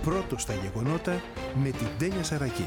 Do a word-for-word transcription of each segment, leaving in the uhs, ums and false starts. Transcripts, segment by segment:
Πρώτος στα γεγονότα με την Τένια Σαρακή.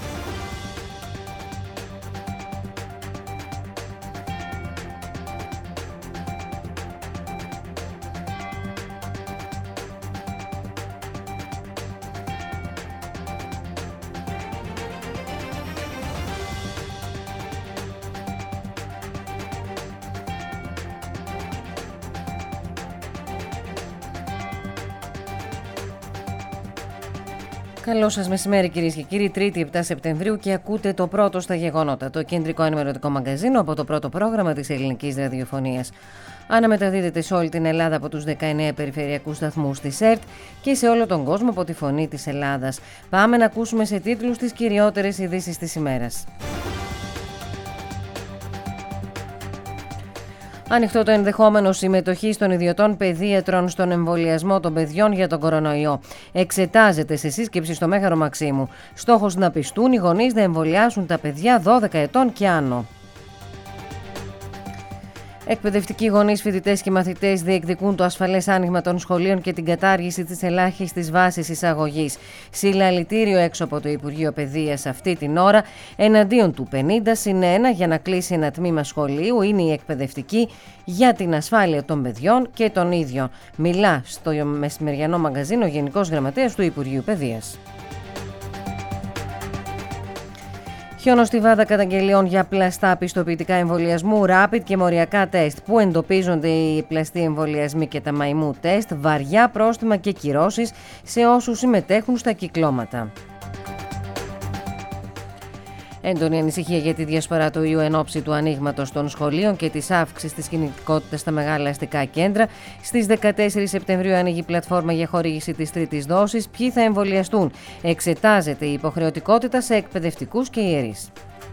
Καλό σας μεσημέρι κυρίες και κύριοι, Τρίτη επτά Σεπτεμβρίου και ακούτε το πρώτο στα γεγονότα, το κεντρικό ενημερωτικό μαγκαζίνο από το πρώτο πρόγραμμα της ελληνικής ραδιοφωνίας. Αναμεταδίδεται σε όλη την Ελλάδα από τους δεκαεννέα περιφερειακούς σταθμούς της ΕΡΤ και σε όλο τον κόσμο από τη Φωνή της Ελλάδας. Πάμε να ακούσουμε σε τίτλους τις κυριότερες ειδήσεις της ημέρας. Ανοιχτό το ενδεχόμενο συμμετοχής των ιδιωτών παιδίατρων στον εμβολιασμό των παιδιών για τον κορονοϊό. Εξετάζεται σε σύσκεψη στο Μέγαρο Μαξίμου. Στόχος να πιστούν οι γονείς να εμβολιάσουν τα παιδιά δώδεκα ετών και άνω. Εκπαιδευτικοί γονείς, φοιτητές και μαθητές διεκδικούν το ασφαλές άνοιγμα των σχολείων και την κατάργηση της ελάχιστης βάσης εισαγωγής. Συλλαλητήριο έξω από το Υπουργείο Παιδείας αυτή την ώρα, εναντίον του πενήντα συν ένα για να κλείσει ένα τμήμα σχολείου είναι η εκπαιδευτική για την ασφάλεια των παιδιών και των ίδιων. Μιλά στο μεσημεριανό μαγκαζίνο ο Γενικός Γραμματέας του Υπουργείου Παιδείας. Χιονοστιβάδα καταγγελιών για πλαστά πιστοποιητικά εμβολιασμού, rapid και μοριακά τεστ. Πού εντοπίζονται οι πλαστοί εμβολιασμοί και τα μαϊμού τεστ, βαριά πρόστιμα και κυρώσεις σε όσους συμμετέχουν στα κυκλώματα. Έντονη ανησυχία για τη διασπορά του ιού εν ώψη του ανοίγματος των σχολείων και της αύξησης της κινητικότητας στα μεγάλα αστικά κέντρα. Στις δεκατέσσερις Σεπτεμβρίου ανοίγει η πλατφόρμα για χορήγηση της τρίτης δόσης. Ποιοι θα εμβολιαστούν? Εξετάζεται η υποχρεωτικότητα σε εκπαιδευτικούς και ιερείς.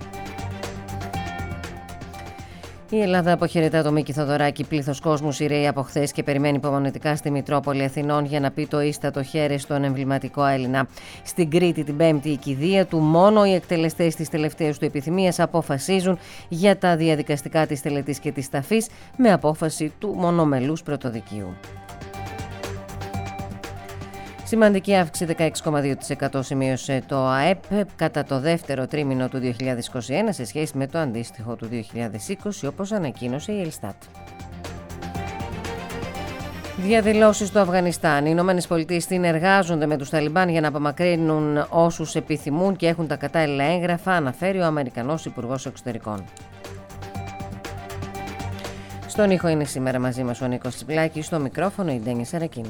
Η Ελλάδα αποχαιρετά το Μίκη Θοδωράκη. Πλήθος κόσμου σειραίει από χθες και περιμένει υπομονετικά στη Μητρόπολη Αθηνών για να πει το ίστατο χέρι στον εμβληματικό Έλληνα. Στην Κρήτη την Πέμπτη η κηδεία του, μόνο οι εκτελεστές της τελευταίας του επιθυμίας αποφασίζουν για τα διαδικαστικά της τελετής και της ταφής με απόφαση του μονομελούς πρωτοδικείου. Σημαντική αύξηση δεκαέξι κόμμα δύο τοις εκατό σημείωσε το ΑΕΠ κατά το δεύτερο τρίμηνο του δύο χιλιάδες είκοσι ένα σε σχέση με το αντίστοιχο του δύο χιλιάδες είκοσι, όπως ανακοίνωσε η Ελστάτ. Διαδηλώσεις στο Αφγανιστάν. Οι Ηνωμένες Πολιτείες συνεργάζονται με τους Ταλιμπάν για να απομακρύνουν όσους επιθυμούν και έχουν τα κατάλληλα έγγραφα, αναφέρει ο Αμερικανός Υπουργός Εξωτερικών. Στον ήχο είναι σήμερα μαζί μας ο Νίκος Τσιπλάκης, στο μικρόφωνο η Τένια Σαρακή.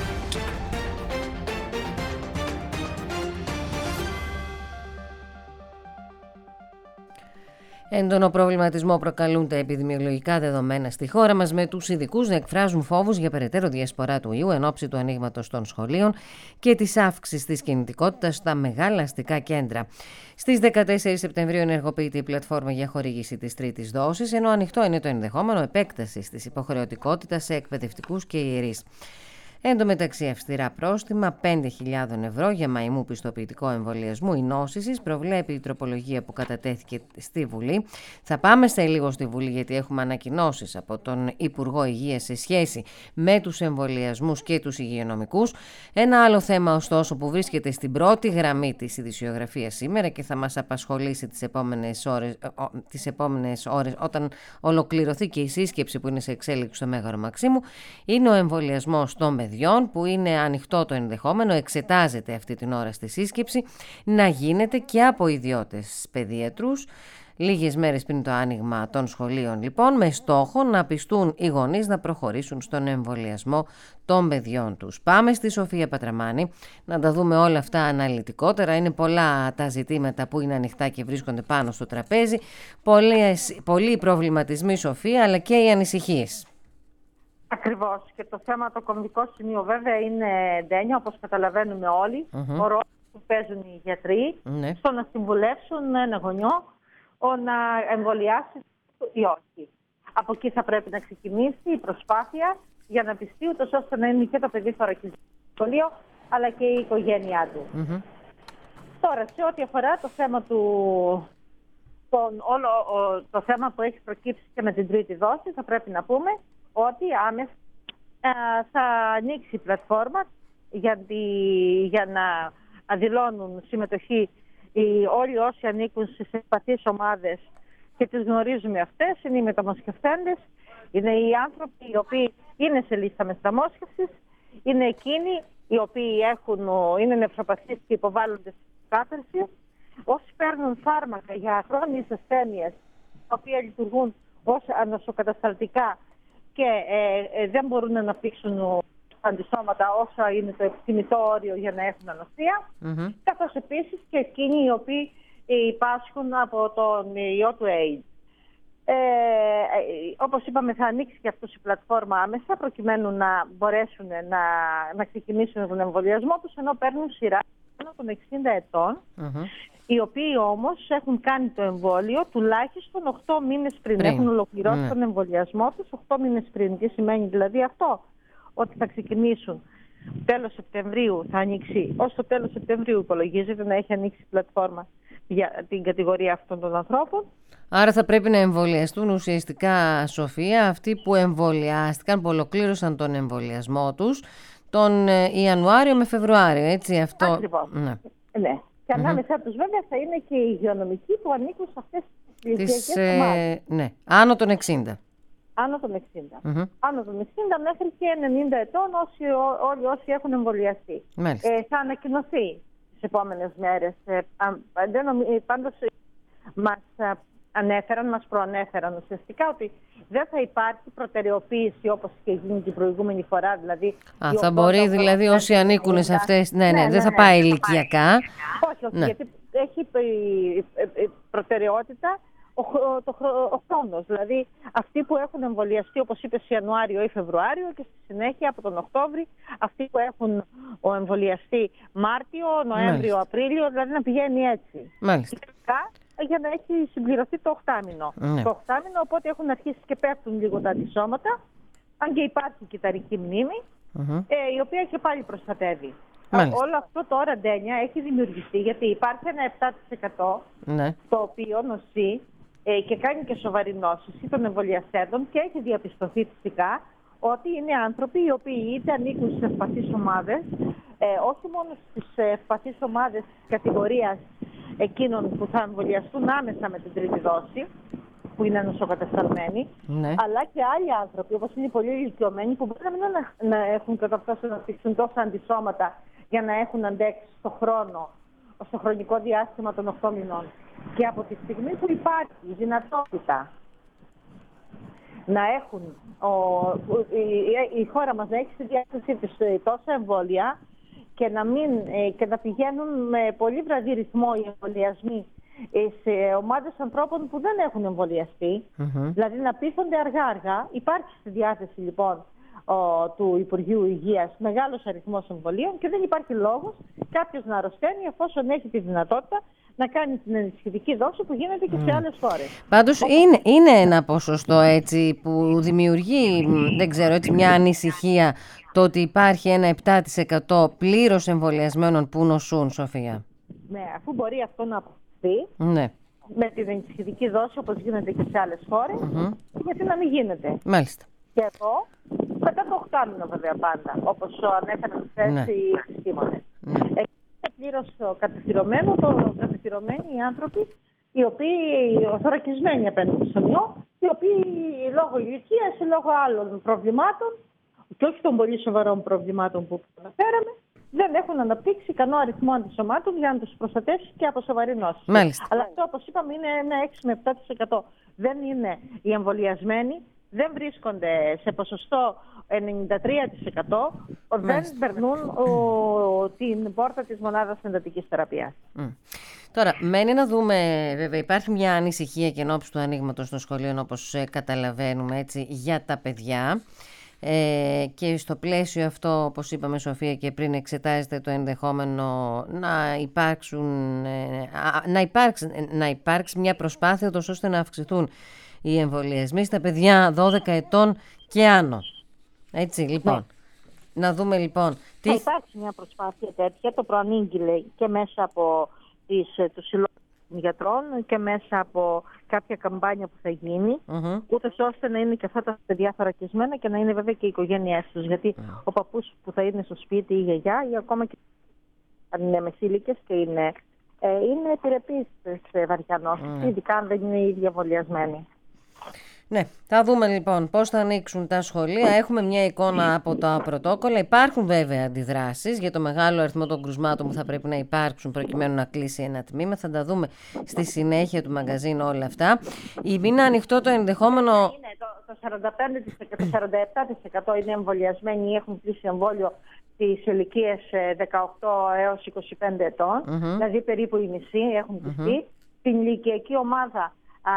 Έντονο προβληματισμό προκαλούν τα επιδημιολογικά δεδομένα στη χώρα μας, με τους ειδικούς να εκφράζουν φόβους για περαιτέρω διασπορά του ιού εν ώψη του ανοίγματος των σχολείων και της αύξησης της κινητικότητας στα μεγάλα αστικά κέντρα. Στις δεκατέσσερις Σεπτεμβρίου ενεργοποιείται η πλατφόρμα για χορήγηση της τρίτης δόσης, ενώ ανοιχτό είναι το ενδεχόμενο επέκτασης της υποχρεωτικότητας σε εκπαιδευτικούς και ιερείς. Εν τω μεταξύ, αυστηρά πρόστιμα πέντε χιλιάδες ευρώ για μαϊμού πιστοποιητικό εμβολιασμού ή νόσησης προβλέπει η τροπολογία που κατατέθηκε στη Βουλή. Θα πάμε σε λίγο στη Βουλή, γιατί έχουμε ανακοινώσεις από τον Υπουργό Υγείας σε σχέση με τους εμβολιασμούς και τους υγειονομικούς. Ένα άλλο θέμα, ωστόσο, που βρίσκεται στην πρώτη γραμμή της ειδησιογραφίας σήμερα και θα μας απασχολήσει τις επόμενες ώρες, τις επόμενες ώρες όταν ολοκληρωθεί και η σύσκεψη που είναι σε εξέλιξη στο Μέγαρο Μαξίμου, είναι ο εμβολιασμός των παιδιών, που είναι ανοιχτό το ενδεχόμενο, εξετάζεται αυτή την ώρα στη σύσκεψη, να γίνεται και από ιδιώτες παιδίατρους. Λίγες μέρες πριν το άνοιγμα των σχολείων, λοιπόν, με στόχο να πιστούν οι γονείς να προχωρήσουν στον εμβολιασμό των παιδιών τους. Πάμε στη Σοφία Πατραμάνη να τα δούμε όλα αυτά αναλυτικότερα. Είναι πολλά τα ζητήματα που είναι ανοιχτά και βρίσκονται πάνω στο τραπέζι. Πολλοί, πολλοί προβληματισμοί, Σοφία, αλλά και οι ανησυχίες. Ακριβώς. Και το θέμα, το κομβικό σημείο βέβαια είναι, Ντένια, όπως καταλαβαίνουμε όλοι, Mm-hmm. ο ρόλος που παίζουν οι γιατροί Mm-hmm. στο να συμβουλεύσουν ένα γονιό ο να εμβολιάσει ή όχι. Από εκεί θα πρέπει να ξεκινήσει η προσπάθεια για να πιστεί, ούτως ώστε να είναι και το παιδί θωρακισμένο στο σχολείο, αλλά και η οικογένειά του. Mm-hmm. Τώρα, σε ό,τι αφορά το θέμα του... Τον, όλο ο, το θέμα που έχει προκύψει και με την τρίτη δόση, θα πρέπει να πούμε ότι άμεσα ε, θα ανοίξει η πλατφόρμα για να πιστούν οι γονείς. Θα πρέπει να πούμε ότι η πλατφόρμα, η πλατφόρμα για, τη, για να δηλώνουν συμμετοχή οι, όλοι όσοι ανήκουν στις ευπαθείς ομάδες και τις γνωρίζουμε αυτές, είναι οι μεταμοσχευτέντες, είναι οι άνθρωποι οι οποίοι είναι σε λίστα μεταμόσχευσης, είναι εκείνοι οι οποίοι έχουν, είναι νευροπαθείς και υποβάλλονται στην κάθαρση, όσοι παίρνουν φάρμακα για χρόνιες ασθένειες, τα οποία λειτουργούν ως ανοσοκατασταλτικά και ε, ε, δεν μπορούν να αναπτύξουν αντισώματα όσο είναι το επιθυμητό όριο για να έχουν ανοσία, mm-hmm. καθώς επίσης και εκείνοι οι οποίοι υπάσχουν από τον ιό του AIDS. Ε, όπως είπαμε, θα ανοίξει και αυτός η πλατφόρμα άμεσα προκειμένου να μπορέσουν να, να ξεκινήσουν τον εμβολιασμό τους, ενώ παίρνουν σειρά των εξήντα ετών, mm-hmm. οι οποίοι όμως έχουν κάνει το εμβόλιο τουλάχιστον οκτώ μήνες πριν. πριν. Έχουν ολοκληρώσει mm. τον εμβολιασμό τους οκτώ μήνες πριν. Τι σημαίνει δηλαδή αυτό? Ότι θα ξεκινήσουν τέλος Σεπτεμβρίου, θα ανοίξει, ως το τέλος Σεπτεμβρίου υπολογίζεται να έχει ανοίξει η πλατφόρμα για την κατηγορία αυτών των ανθρώπων. Άρα θα πρέπει να εμβολιαστούν ουσιαστικά, Σοφία, αυτοί που εμβολιάστηκαν, που ολοκλήρωσαν τον εμβολιασμό τους τον Ιανουάριο με Φεβρουάριο, έτσι αυτό. Ακριβώς. Ναι. ναι. Και ανάμεσά mm-hmm. τους βέβαια θα είναι και οι υγειονομικοί που ανήκουν σε αυτές τις ηλικιακές ομάδες. Ναι, άνω των εξήντα. Άνω των εξήντα. Mm-hmm. Άνω των εξήντα μέχρι και ενενήντα ετών όσοι, ό, όλοι όσοι έχουν εμβολιαστεί. Ε, θα ανακοινωθεί τις επόμενες μέρες. Ε, δεν νομι... Πάντως μας ανέφεραν, μας προανέφεραν ουσιαστικά ότι δεν θα υπάρχει προτεραιοποίηση όπως και γίνει την προηγούμενη φορά. Δηλαδή, Α, θα μπορεί δηλαδή όσοι ανήκουν σε αυτές, ναι, ναι, ναι, ναι, δεν θα πάει ναι, ηλικιακά. Όχι, όχι, ναι. γιατί έχει προτεραιότητα ο, το, ο χρόνος. Δηλαδή αυτοί που έχουν εμβολιαστεί, όπως είπες, Ιανουάριο ή Φεβρουάριο, και στη συνέχεια από τον Οκτώβρη αυτοί που έχουν εμβολιαστεί Μάρτιο, Νοέμβριο, Μάλιστα. Απρίλιο, δηλαδή να πηγαίνει έτσι. Μάλιστα. Για να έχει συμπληρωθεί το οχτάμηνο. Ναι. Το οχτάμηνο, οπότε έχουν αρχίσει και πέφτουν λίγο τα αντισώματα, αν και υπάρχει κυταρική μνήμη, mm-hmm. ε, η οποία και πάλι προστατεύει. Μάλιστα. Όλο αυτό τώρα, Ντένια, έχει δημιουργηθεί γιατί υπάρχει ένα επτά τοις εκατό ναι. το οποίο νοσεί ε, και κάνει και σοβαρή νόσηση των εμβολιαστέντων, και έχει διαπιστωθεί φυσικά ότι είναι άνθρωποι οι οποίοι είτε ανήκουν στις ευπαθείς ομάδες, ε, όχι μόνο στις ευπαθείς ομάδες της κατηγορίας εκείνων που θα εμβολιαστούν άμεσα με την τρίτη δόση, που είναι νοσοκατασταλμένοι, ναι. αλλά και άλλοι άνθρωποι, όπως είναι οι πολύ ηλικιωμένοι, που μπορεί να μην να, να έχουν καταφέρει να αναπτύξουν τόσα αντισώματα για να έχουν αντέξει στο χρόνο, στο χρονικό διάστημα των οκτώ μηνών. Και από τη στιγμή που υπάρχει η δυνατότητα να έχουν ο, η, η χώρα μας να έχει στη διάθεσή της τόσα εμβόλια και να, μην, και να πηγαίνουν με πολύ βραδύ ρυθμό οι εμβολιασμοί σε ομάδες ανθρώπων που δεν έχουν εμβολιαστεί, mm-hmm. δηλαδή να πείθονται αργά-αργά. Υπάρχει στη διάθεση λοιπόν ο, του Υπουργείου Υγείας μεγάλος αριθμός εμβολίων και δεν υπάρχει λόγος κάποιος να αρρωσταίνει εφόσον έχει τη δυνατότητα να κάνει την ενισχυτική δόση που γίνεται και σε άλλες χώρες. Πάντως είναι, είναι ένα ποσοστό έτσι που δημιουργεί, δεν ξέρω, έτσι μια ανησυχία το ότι υπάρχει ένα επτά τοις εκατό πλήρως εμβολιασμένων που νοσούν, Σοφία. Ναι, αφού μπορεί αυτό να αποκτηθεί ναι. με την ενισχυτική δόση όπως γίνεται και σε άλλες χώρες, mm-hmm. γιατί να μην γίνεται. Μάλιστα. Και εδώ, μετά το οκτάμηνο βέβαια πάντα, όπως ανέφεραν χθες ναι. οι επιστήμονες. Ναι. Είναι πλήρως κατευθυρωμένο, το κατευθυρωμένοι οι άνθρωποι, οι οποίοι θωρακισμένοι απέναντι στον ιό, οι οποίοι λόγω ηλικίας ή λόγω άλλων προβλημάτων, και όχι των πολύ σοβαρών προβλημάτων που αναφέραμε, δεν έχουν αναπτύξει ικανό αριθμό αντισωμάτων για να τους προστατεύσει και από σοβαρή νόση. Μάλιστα. Αλλά αυτό, όπως είπαμε, είναι ένα έξι με επτά τοις εκατό. Δεν είναι οι εμβολιασμένοι, δεν βρίσκονται σε ποσοστό ενενήντα τρία τοις εκατό, δεν περνούν ο, την πόρτα της μονάδας εντατικής θεραπείας. Mm. Τώρα, μένει να δούμε, βέβαια, υπάρχει μια ανησυχία και ενόψει του ανοίγματος των σχολείων, όπως ε, καταλαβαίνουμε, έτσι, για τα παιδιά. Ε, και στο πλαίσιο αυτό, όπως είπαμε, Σοφία, και πριν, εξετάζεται το ενδεχόμενο να υπάρξουν, ε, να, υπάρξει, να υπάρξει μια προσπάθεια τόσο ώστε να αυξηθούν οι εμβολιασμοί στα παιδιά δώδεκα ετών και άνω. Έτσι, λοιπόν. Ναι. Να δούμε λοιπόν. Τι... Θα υπάρξει μια προσπάθεια τέτοια, το προανήγγειλε και μέσα από τις, τους συλλόγους γιατρών και μέσα από κάποια καμπάνια που θα γίνει, mm-hmm. ούτως ώστε να είναι και αυτά τα παιδιά θωρακισμένα και να είναι βέβαια και οι οικογένειές τους. Γιατί mm. ο παππούς που θα είναι στο σπίτι, η γιαγιά, ή ακόμα και αν είναι μεσήλικες και είναι, ε, είναι επιρρεπείς σε βαριά νόση, mm. ειδικά αν δεν είναι ήδη εμβολιασμένοι. Ναι, θα δούμε λοιπόν πώς θα ανοίξουν τα σχολεία. Έχουμε μια εικόνα από τα πρωτόκολλα. Υπάρχουν βέβαια αντιδράσεις για το μεγάλο αριθμό των κρουσμάτων που θα πρέπει να υπάρξουν προκειμένου να κλείσει ένα τμήμα. Θα τα δούμε στη συνέχεια του μαγκαζίνου όλα αυτά. Είναι ανοιχτό το ενδεχόμενο. Είναι, το, το σαράντα πέντε τοις εκατό, το σαράντα επτά τοις εκατό είναι εμβολιασμένοι ή έχουν κλείσει εμβόλιο στις ηλικίες δεκαοκτώ έως είκοσι πέντε ετών. Mm-hmm. Δηλαδή περίπου οι μισοί έχουν κλείσει. Mm-hmm. Στην ηλικιακή ομάδα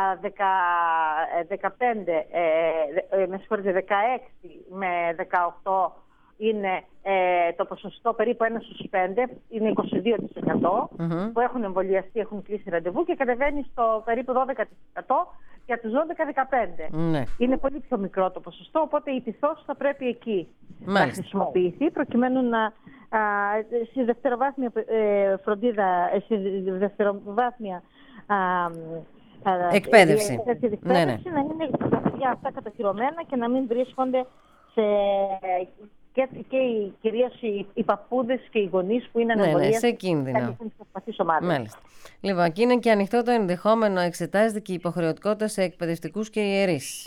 δεκαπέντε, ε, με συγχωρείτε, δεκαέξι με δεκαοκτώ είναι ε, το ποσοστό περίπου ένα στους πέντε, είναι είκοσι δύο τοις εκατό mm-hmm. που έχουν εμβολιαστεί, έχουν κλείσει ραντεβού και κατεβαίνει στο περίπου δώδεκα τοις εκατό για τους δώδεκα δεκαπέντε. Mm-hmm. Είναι πολύ πιο μικρό το ποσοστό, οπότε η πυθός θα πρέπει εκεί Μάλιστα. να χρησιμοποιηθεί προκειμένου να α, στη δευτεροβάθμια ε, φροντίδα, ε, στη δευτεροβάθμια α, εκπαίδευση. Η εκπαίδευση ναι, ναι. να είναι τα παιδιά αυτά κατοχυρωμένα και να μην βρίσκονται σε... και, και οι, κυρίως οι, οι παππούδες και οι γονείς που είναι ανεμβολίες. Ναι, ναι, σε κίνδυνο. Μάλιστα. Λοιπόν, και είναι και ανοιχτό το ενδεχόμενο, εξετάζεται και η υποχρεωτικότητα σε εκπαιδευτικούς και ιερείς.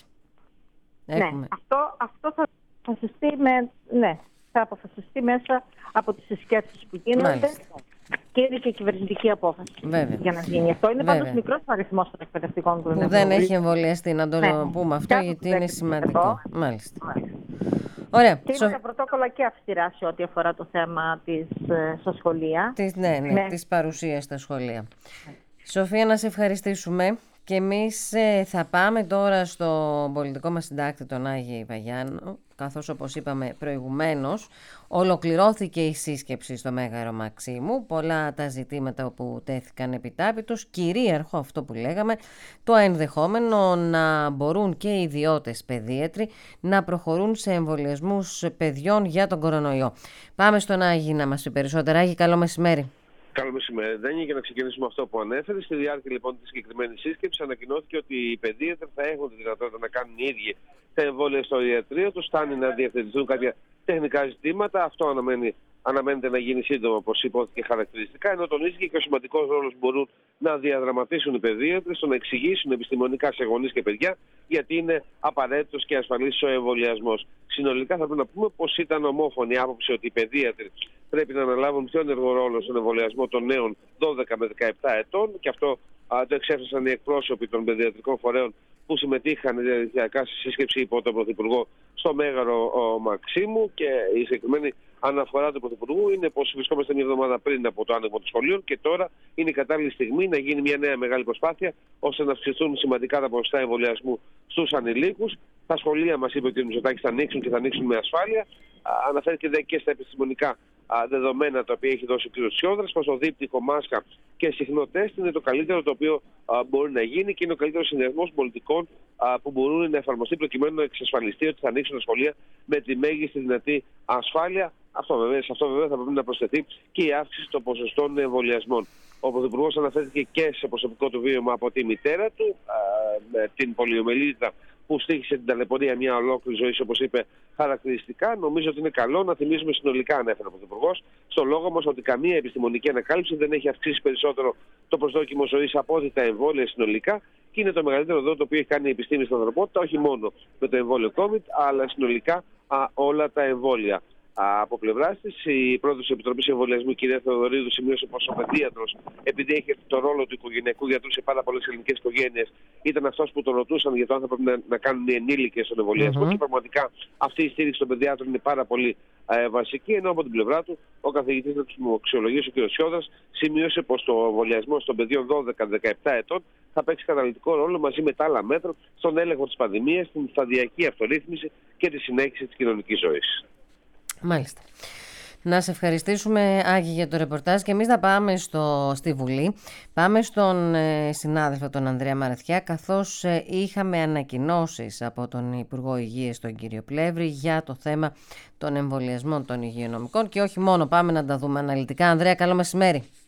Ναι, αυτό, αυτό θα αποφασιστεί με, ναι, θα αποφασιστεί μέσα από τις συσκέψεις που γίνονται. Μάλιστα. Και είναι και κυβερνητική απόφαση Βέβαια. για να γίνει αυτό. Είναι πάντως μικρός ο αριθμός των εκπαιδευτικών που, που δεν έχει εμβολιαστεί, να το ναι. πούμε αυτό, Κάπου γιατί είναι σημαντικό. Μάλιστα. Μάλιστα. Ωραία. Και είναι Σο... τα πρωτόκολλα και αυστηρά σε ό,τι αφορά το θέμα της, στα σχολεία. Της, ναι, ναι, ναι. της παρουσίας στα σχολεία. Ναι. Σοφία, να σε ευχαριστήσουμε. Και εμείς ε, θα πάμε τώρα στο πολιτικό μας συντάκτη, τον Άγιο Παγιάννο, καθώς όπως είπαμε προηγουμένως ολοκληρώθηκε η σύσκεψη στο Μέγαρο Μαξίμου. Πολλά τα ζητήματα που τέθηκαν επιτάπητος, κυρίαρχο αυτό που λέγαμε, το ενδεχόμενο να μπορούν και οι ιδιώτες παιδίατροι να προχωρούν σε εμβολιασμούς παιδιών για τον κορονοϊό. Πάμε στον Άγιο να μας πει περισσότερα. Άγιο, καλό μεσημέρι. Καλό μεσημέρι, Δένη. Για να ξεκινήσουμε αυτό που ανέφερε, στη διάρκεια λοιπόν τη συγκεκριμένη σύσκεψη ανακοινώθηκε ότι οι παιδίατροι θα έχουν τη δυνατότητα να κάνουν οι ίδιοι τα εμβόλια στο ιατρείο του. Φτάνει να διευθετηθούν κάποια τεχνικά ζητήματα. Αυτό αναμένει, αναμένεται να γίνει σύντομα, όπως υπόθηκε χαρακτηριστικά. Ενώ τονίστηκε και ο σημαντικός ρόλος μπορούν να διαδραματίσουν οι παιδίατροι στο να εξηγήσουν επιστημονικά σε γονείς και παιδιά γιατί είναι απαραίτητος και ασφαλής ο εμβολιασμός. Συνολικά θα πρέπει να πούμε πως ήταν ομόφωνη άποψη ότι οι παιδίατροι πρέπει να αναλάβουν πιο ενεργό ρόλο στον εμβολιασμό των νέων δώδεκα με δεκαεπτά ετών και αυτό α, το εξέφρασαν οι εκπρόσωποι των παιδιατρικών φορέων που συμμετείχαν διαδικτυακά στη σύσκεψη υπό τον Πρωθυπουργό στο Μέγαρο ο, Μαξίμου και η συγκεκριμένη αναφορά του Πρωθυπουργού είναι πως βρισκόμαστε μια εβδομάδα πριν από το άνοιγμα των σχολείων και τώρα είναι η κατάλληλη στιγμή να γίνει μια νέα μεγάλη προσπάθεια ώστε να αυξηθούν σημαντικά τα ποσοστά εμβολιασμού στους ανηλίκους. Τα σχολεία, μας είπε ο κ. Μητσοτάκης, θα ανοίξουν και θα ανοίξουν με ασφάλεια. Αναφέρθηκε και στα επιστημονικά δεδομένα τα οποία έχει δώσει ο κ. Σιόδρας, πως το δίπτυχο, μάσκα και συχνό τεστ είναι το καλύτερο το οποίο α, μπορεί να γίνει και είναι ο καλύτερος συνδυασμός πολιτικών α, που μπορούν να εφαρμοστεί προκειμένου να εξασφαλιστεί ότι θα ανοίξουν τα σχολεία με τη μέγιστη δυνατή ασφάλεια. Αυτό βέβαια, σε αυτό βέβαια θα πρέπει να προσθεθεί και η αύξηση των ποσοστών εμβολιασμών. Ο Πρωθυπουργός αναφέρθηκε και σε προσωπικό του βίωμα από τη μητέρα του, α, με την πολιομιελίτιδα που στήχησε την ταλαιπωρία μια ολόκληρη ζωή, όπως είπε χαρακτηριστικά. Νομίζω ότι είναι καλό να θυμίζουμε συνολικά, ανέφερε ο Πρωθυπουργός, στο λόγο μας ότι καμία επιστημονική ανακάλυψη δεν έχει αυξήσει περισσότερο το προσδόκιμο ζωής από ότι τα εμβόλια συνολικά και είναι το μεγαλύτερο δώρο το οποίο έχει κάνει η επιστήμη στην ανθρωπότητα, όχι μόνο με το εμβόλιο COVID, αλλά συνολικά α, όλα τα εμβόλια. Από πλευρά τη, η πρόεδρος της Επιτροπής Εμβολιασμού, η κυρία Θεοδωρίδου, σημείωσε πως ο παιδίατρος, επειδή έχει το ρόλο του οικογενειακού γιατρού σε πάρα πολλές ελληνικές οικογένειες, ήταν αυτός που τον ρωτούσαν για το αν θα πρέπει να, να κάνουν οι ενήλικες στον εμβολιασμό. Mm-hmm. Και πραγματικά αυτή η στήριξη των παιδιάτρων είναι πάρα πολύ ε, βασική. Ενώ από την πλευρά του, ο καθηγητής δεξιμοαξιολογίας, ο κ. Σιόδρας, σημείωσε πως το εμβολιασμό των παιδιών δώδεκα με δεκαεπτά ετών θα παίξει καταλυτικό ρόλο μαζί με τα άλλα μέτρα στον έλεγχο της πανδημίας, στην σταδιακή αυτορύθμιση και τη συνέχιση της κοινωνικής ζωής. Μάλιστα. Να σε ευχαριστήσουμε, Άγη, για το ρεπορτάζ και εμείς θα πάμε στο, στη Βουλή. Πάμε στον ε, συνάδελφο τον Ανδρέα Μαραθιά, καθώς ε, είχαμε ανακοινώσεις από τον Υπουργό Υγείας, τον κύριο Πλεύρη, για το θέμα των εμβολιασμών των υγειονομικών και όχι μόνο. Πάμε να τα δούμε αναλυτικά. Ανδρέα, καλό μεσημέρι.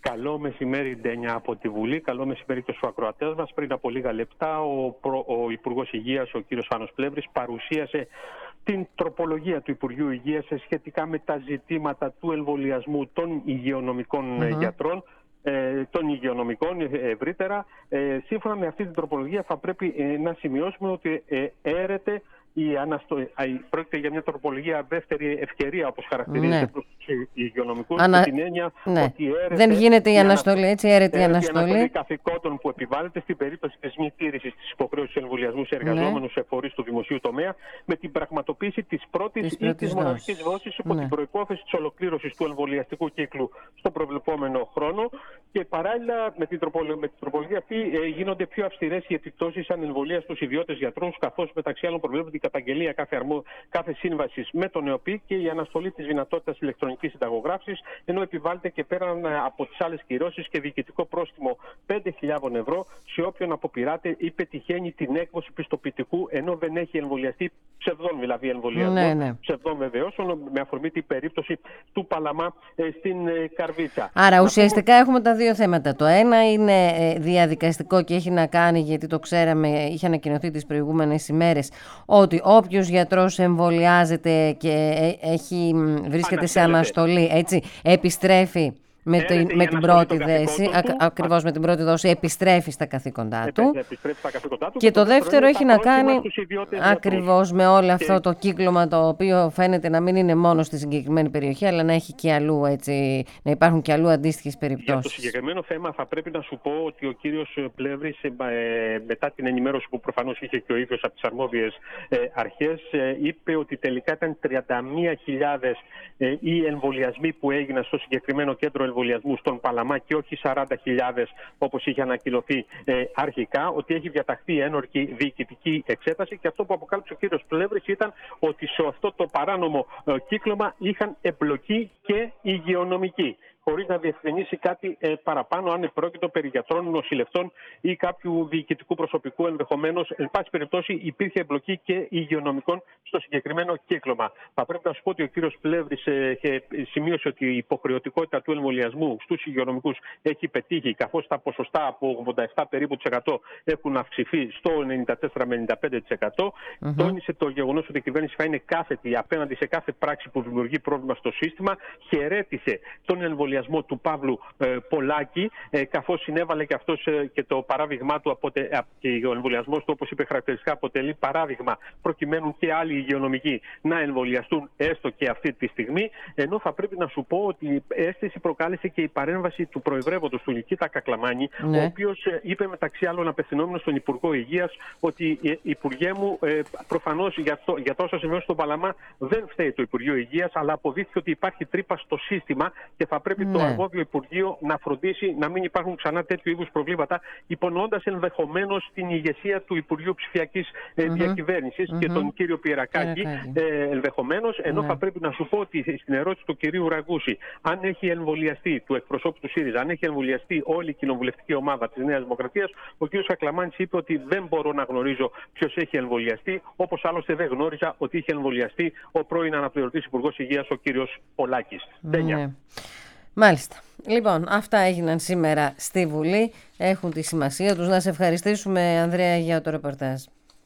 Καλό μεσημέρι, Ντένια, από τη Βουλή. Καλό μεσημέρι και στους ακροατές μας. Πριν από λίγα λεπτά, ο, προ, ο Υπουργός Υγείας, ο κ. Φάνος Πλεύρης, παρουσίασε την τροπολογία του Υπουργείου Υγείας σχετικά με τα ζητήματα του εμβολιασμού των υγειονομικών mm-hmm. γιατρών, ε, των υγειονομικών ευρύτερα. Ε, σύμφωνα με αυτή την τροπολογία θα πρέπει ε, να σημειώσουμε ότι ε, έρεται η αναστο... πρόκειται για μια τροπολογία δεύτερη ευκαιρία, όπως χαρακτηρίζεται, ναι. προς τους υγειονομικούς, Ανα... με την έννοια ναι. ότι έρεται δεν γίνεται η αναστολή, έτσι, έρεται η αναστολή. αναστολή καθηκόντων που επιβάλλεται στην περίπτωση της μη τήρησης της υποχρέωσης του εμβολιασμού σε εργαζόμενους ναι. σε φορείς του δημοσίου τομέα, με την πραγματοποίηση της πρώτης της ή της μοναδικής δόσης υπό ναι. την προϋπόθεση της ολοκλήρωσης του εμβολιαστικού κύκλου στο προβλεπόμενο χρόνο. Και παράλληλα με την, τροπολο... με την τροπολογία αυτή ε, γίνονται πιο αυστηρές οι επιπτώσεις ανεμβολίας στους ιδιώτες γιατρούς, καθώς μεταξύ άλλων προβλέπονται η καταγγελία κάθε, αρμο... κάθε σύμβασης με τον ΕΟΠΗ και η αναστολή της δυνατότητας ηλεκτρονικής συνταγογράφησης, ενώ επιβάλλεται και πέραν από τις άλλες κυρώσεις και διοικητικό πρόστιμο πέντε χιλιάδες ευρώ σε όποιον αποπειράται ή πετυχαίνει την έκδοση πιστοποιητικού ενώ δεν έχει εμβολιαστεί, ψευδόν δηλαδή εμβολιασμό, ναι, ναι. ψευδόν βεβαιώσεων, με αφορμή την περίπτωση του Παλαμά ε, στην ε, Καρδίτσα. Άρα να ουσιαστικά πούμε... έχουμε τα δύο θέματα. Το ένα είναι διαδικαστικό και έχει να κάνει, γιατί το ξέραμε, είχε ανακοινωθεί τις προηγούμενες ημέρες, ότι όποιος γιατρός εμβολιάζεται και έχει, βρίσκεται σε αναστολή, έτσι, επιστρέφει με, τη, με την πρώτη δέση, ακριβώς με την πρώτη δόση, επιστρέφει στα καθήκοντά του. Στα καθήκοντά του και το δεύτερο έχει να κάνει ακριβώς με όλο αυτό και... το κύκλωμα, το οποίο φαίνεται να μην είναι μόνο στη συγκεκριμένη περιοχή, αλλά να έχει και αλλού, έτσι, να υπάρχουν και αλλού αντίστοιχες περιπτώσεις. Για το συγκεκριμένο θέμα θα πρέπει να σου πω ότι ο κύριος Πλεύρης, ε, μετά την ενημέρωση που προφανώς είχε και ο ίδιος από τις αρμόδιες ε, αρχές, ε, είπε ότι τελικά ήταν τριάντα μία χιλιάδες ε, οι εμβολιασμοί που έγιναν στο συγκεκριμένο κέντρο εμβολιασμού στον Παλαμά και όχι σαράντα χιλιάδες όπως είχε ανακοινωθεί ε, αρχικά, ότι έχει διαταχθεί ένορκη διοικητική εξέταση, και αυτό που αποκάλυψε ο κύριος Πλεύρης ήταν ότι σε αυτό το παράνομο ε, κύκλωμα είχαν εμπλοκή και υγειονομικοί, χωρίς να διευκρινίσει κάτι ε, παραπάνω, αν επρόκειτο περί γιατρών, νοσηλευτών ή κάποιου διοικητικού προσωπικού ενδεχομένως. Εν πάση περιπτώσει, υπήρχε εμπλοκή και υγειονομικών στο συγκεκριμένο κύκλωμα. Θα πρέπει να σου πω ότι ο κύριος Πλεύρης ε, ε, σημείωσε ότι η υποχρεωτικότητα του εμβολιασμού στους υγειονομικούς έχει πετύχει, καθώς τα ποσοστά από ογδόντα επτά περίπου τοις εκατό έχουν αυξηθεί στο ενενήντα τέσσερα με ενενήντα πέντε τοις εκατό. Mm-hmm. Τόνισε το γεγονός ότι η κυβέρνηση θα είναι κάθετη απέναντι σε κάθε πράξη που δημιουργεί πρόβλημα στο σύστημα. Χαιρέτησε τον εμβολιασμό του Παύλου ε, Πολάκη, ε, καθώς συνέβαλε και αυτός ε, και το παράδειγμά του αποτε, ε, και ο εμβολιασμός του, όπως είπε χαρακτηριστικά, αποτελεί παράδειγμα προκειμένου και άλλοι υγειονομικοί να εμβολιαστούν έστω και αυτή τη στιγμή. Ενώ θα πρέπει να σου πω ότι αίσθηση προκάλεσε και η παρέμβαση του προεδρεύοντος του Νικήτα Κακλαμάνη, ναι. ο οποίος ε, είπε μεταξύ άλλων, απευθυνόμενος στον Υπουργό Υγείας, ότι ε, Υπουργέ μου, ε, προφανώς για, το, για τόσα συμβαίνουν στον Παλαμά δεν φταίει το Υπουργείο Υγείας, αλλά αποδείχθηκε ότι υπάρχει τρύπα στο σύστημα και θα πρέπει ναι. το αρμόδιο Υπουργείο να φροντίσει να μην υπάρχουν ξανά τέτοιου είδους προβλήματα, υπονοώντας ενδεχομένως την ηγεσία του Υπουργείου Ψηφιακής mm-hmm. διακυβέρνησης mm-hmm. και τον κύριο Πιερακάκη ε, ενδεχομένως. Ενώ ναι. θα πρέπει να σου πω ότι στην ερώτηση του κυρίου Ραγκούση, αν έχει εμβολιαστεί, του εκπροσώπου του ΣΥΡΙΖΑ, αν έχει εμβολιαστεί όλη η κοινοβουλευτική ομάδα της Νέας Δημοκρατίας, ο κύριος Κακλαμάνης είπε ότι δεν μπορώ να γνωρίζω ποιος έχει εμβολιαστεί, όπως άλλωστε δεν γνώριζα ότι είχε εμβολιαστεί ο πρώην αναπληρωτής Υπουργός Υγείας, ο κύριος Πολάκης. Ναι. Μάλιστα. Λοιπόν, αυτά έγιναν σήμερα στη Βουλή. Έχουν τη σημασία τους. Να σε ευχαριστήσουμε, Ανδρέα, για το ρεπορτάζ.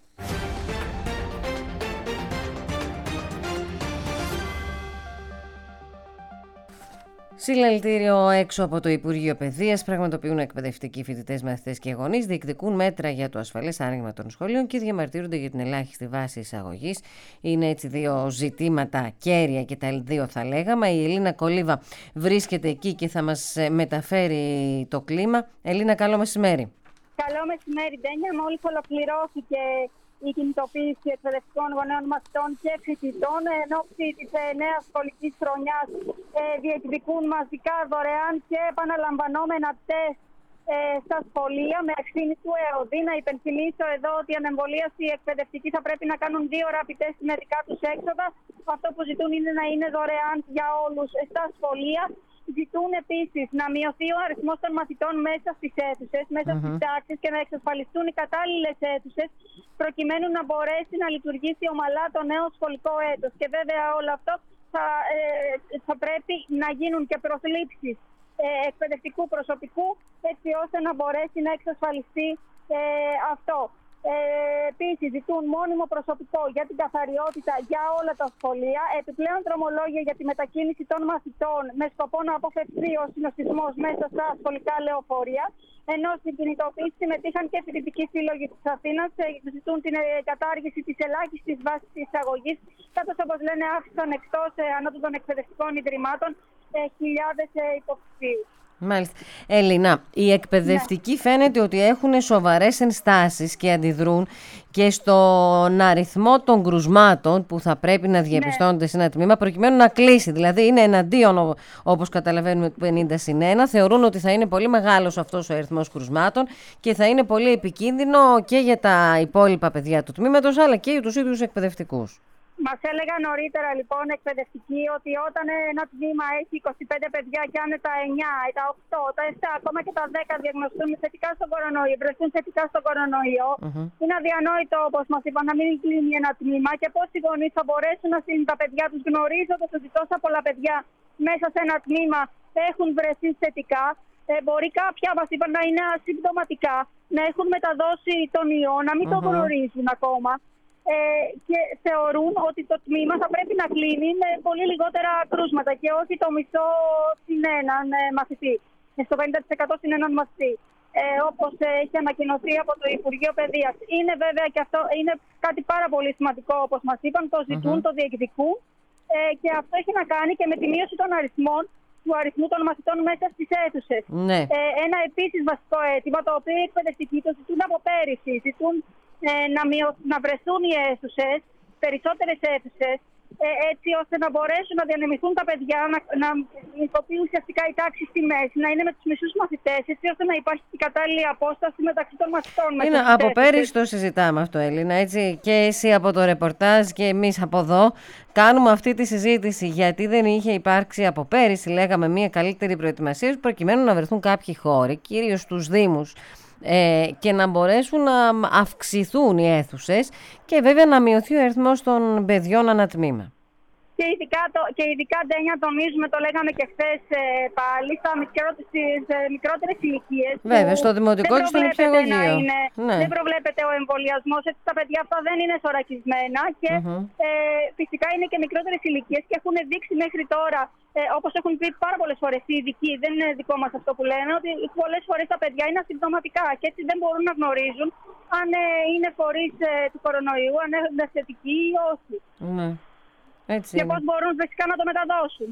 Συλλαλητήριο έξω από το Υπουργείο Παιδείας πραγματοποιούν εκπαιδευτικοί, φοιτητές, μαθητές και γονείς, διεκδικούν μέτρα για το ασφαλές άνοιγμα των σχολείων και διαμαρτύρονται για την ελάχιστη βάση εισαγωγής. Είναι έτσι δύο ζητήματα κέρια και τα δύο θα λέγαμε. Η Ελίνα Κολίβα βρίσκεται εκεί και θα μας μεταφέρει το κλίμα. Ελίνα, καλό μεσημέρι. Καλό μεσημέρι, Ντένια. Μόλις ολοκληρώθηκε η κινητοποίηση εκπαιδευτικών γονέων, μαθητών και φοιτητών εν ώψη της ε, νέας σχολικής χρονιάς, ε, διεκδικούν μαζικά δωρεάν και επαναλαμβανόμενα τεστ ε, στα σχολεία με ευθύνη του ΕΟΔΗ. Να υπενθυμίσω εδώ ότι οι ανεμβολίαστοι εκπαιδευτικοί θα πρέπει να κάνουν δύο rapid test με δικά τους έξοδα. Αυτό που ζητούν είναι να είναι δωρεάν για όλους στα σχολεία. Ζητούν επίσης να μειωθεί ο αριθμός των μαθητών μέσα στις αίθουσες, μέσα mm-hmm. στις τάξεις και να εξασφαλιστούν οι κατάλληλες αίθουσες προκειμένου να μπορέσει να λειτουργήσει ομαλά το νέο σχολικό έτος. Και βέβαια όλο αυτό θα, ε, θα πρέπει να γίνουν και προσλήψεις ε, εκπαιδευτικού προσωπικού, έτσι ώστε να μπορέσει να εξασφαλιστεί ε, αυτό. Ε, Επίσης, ζητούν μόνιμο προσωπικό για την καθαριότητα για όλα τα σχολεία, επιπλέον δρομολόγια για τη μετακίνηση των μαθητών με σκοπό να αποφευθεί ο συνοστισμός μέσα στα σχολικά λεωφορεία. Ενώ στην κινητοποίηση συμμετείχαν και φοιτητικοί σύλλογοι της Αθήνας, ζητούν την κατάργηση της ελάχιστης βάσης της εισαγωγής, καθώς, όπως λένε, άφησαν εκτός ανώτου των εκπαιδευτικών ιδρυμάτων χιλιάδες υποψηφίους. Μάλιστα. Έλληνα, οι εκπαιδευτικοί ναι. φαίνεται ότι έχουν σοβαρές ενστάσεις και αντιδρούν και στον αριθμό των κρουσμάτων που θα πρέπει να διαπιστώνονται ναι. σε ένα τμήμα προκειμένου να κλείσει. Δηλαδή είναι εναντίον, όπως καταλαβαίνουμε, του πενήντα συν ένα. Θεωρούν ότι θα είναι πολύ μεγάλος αυτός ο αριθμός κρουσμάτων και θα είναι πολύ επικίνδυνο και για τα υπόλοιπα παιδιά του τμήματος αλλά και για τους ίδιους εκπαιδευτικούς. Μας έλεγαν νωρίτερα λοιπόν εκπαιδευτικοί ότι όταν ένα τμήμα έχει είκοσι πέντε παιδιά και αν τα εννιά, τα οκτώ, τα επτά, ακόμα και τα δέκα διαγνωστούν θετικά στον κορονοϊό, βρεθούν θετικά στον κορονοϊό, mm-hmm. είναι αδιανόητο, όπως μας είπαν, να μην κλείνει ένα τμήμα και πώς οι γονείς θα μπορέσουν να στείλουν τα παιδιά τους γνωρίζοντας ότι τόσα πολλά παιδιά μέσα σε ένα τμήμα έχουν βρεθεί θετικά. Ε, μπορεί κάποια, μας είπαν, να είναι ασυμπτωματικά, να έχουν μεταδώσει τον ιό, να μην mm-hmm. το γνωρίζουν ακόμα. Ε, και θεωρούν ότι το τμήμα θα πρέπει να κλείνει με πολύ λιγότερα κρούσματα και όχι το μισό συν έναν ε, μαθητή, στο πενήντα τοις εκατό συν έναν μαθητή, ε, όπως ε, έχει ανακοινωθεί από το Υπουργείο Παιδείας. Είναι βέβαια και αυτό είναι κάτι πάρα πολύ σημαντικό, όπως μας είπαν, το ζητούν, mm-hmm. το διεκδικούν ε, και αυτό έχει να κάνει και με τη μείωση των αριθμών του αριθμού των μαθητών μέσα στις αίθουσες. Ναι. Ε, ένα επίσης βασικό αίτημα, το οποίο οι εκπαιδευτικοί το ζητούν από πέρυσι, ζητούν Ε, να, μειω... να βρεθούν οι αίθουσες, περισσότερες αίθουσες, ε, έτσι ώστε να μπορέσουν να διανεμηθούν τα παιδιά, να, να υποποιούν ουσιαστικά η τάξη στη μέση, να είναι με τους μισούς μαθητές, έτσι ώστε να υπάρχει η κατάλληλη απόσταση μεταξύ των μαθητών. Είναι, από πέρυσι το συζητάμε αυτό, Έλληνα, έτσι, και εσύ από το ρεπορτάζ και εμείς από εδώ κάνουμε αυτή τη συζήτηση, γιατί δεν είχε υπάρξει από πέρυσι, λέγαμε, μια καλύτερη προετοιμασία προκειμένου να βρεθούν κάποιοι χώροι, κυρίως στους δήμους, Ε, και να μπορέσουν να αυξηθούν οι αίθουσες και βέβαια να μειωθεί ο αριθμός των παιδιών ανά τμήμα. Και ειδικά, το, και ειδικά Ντένια, τονίζουμε, το λέγαμε και χθες ε, πάλι, στα μικρότερες ηλικίες. Βέβαια, στο δημοτικό και στο νηπιαγωγείο. Ναι. Δεν προβλέπεται ο εμβολιασμός, έτσι τα παιδιά αυτά δεν είναι θωρακισμένα και mm-hmm. ε, φυσικά είναι και μικρότερες ηλικίες και έχουν δείξει μέχρι τώρα, ε, όπως έχουν πει πάρα πολλές φορές οι ειδικοί, δεν είναι δικό μας αυτό που λένε, ότι πολλές φορές τα παιδιά είναι ασυμπτωματικά και έτσι δεν μπορούν να γνωρίζουν αν ε, είναι φορείς ε, του κορονοϊού, αν είναι θετικοί ή όχι. Mm-hmm. Έτσι και είναι. πώς μπορούν φυσικά να το μεταδώσουν.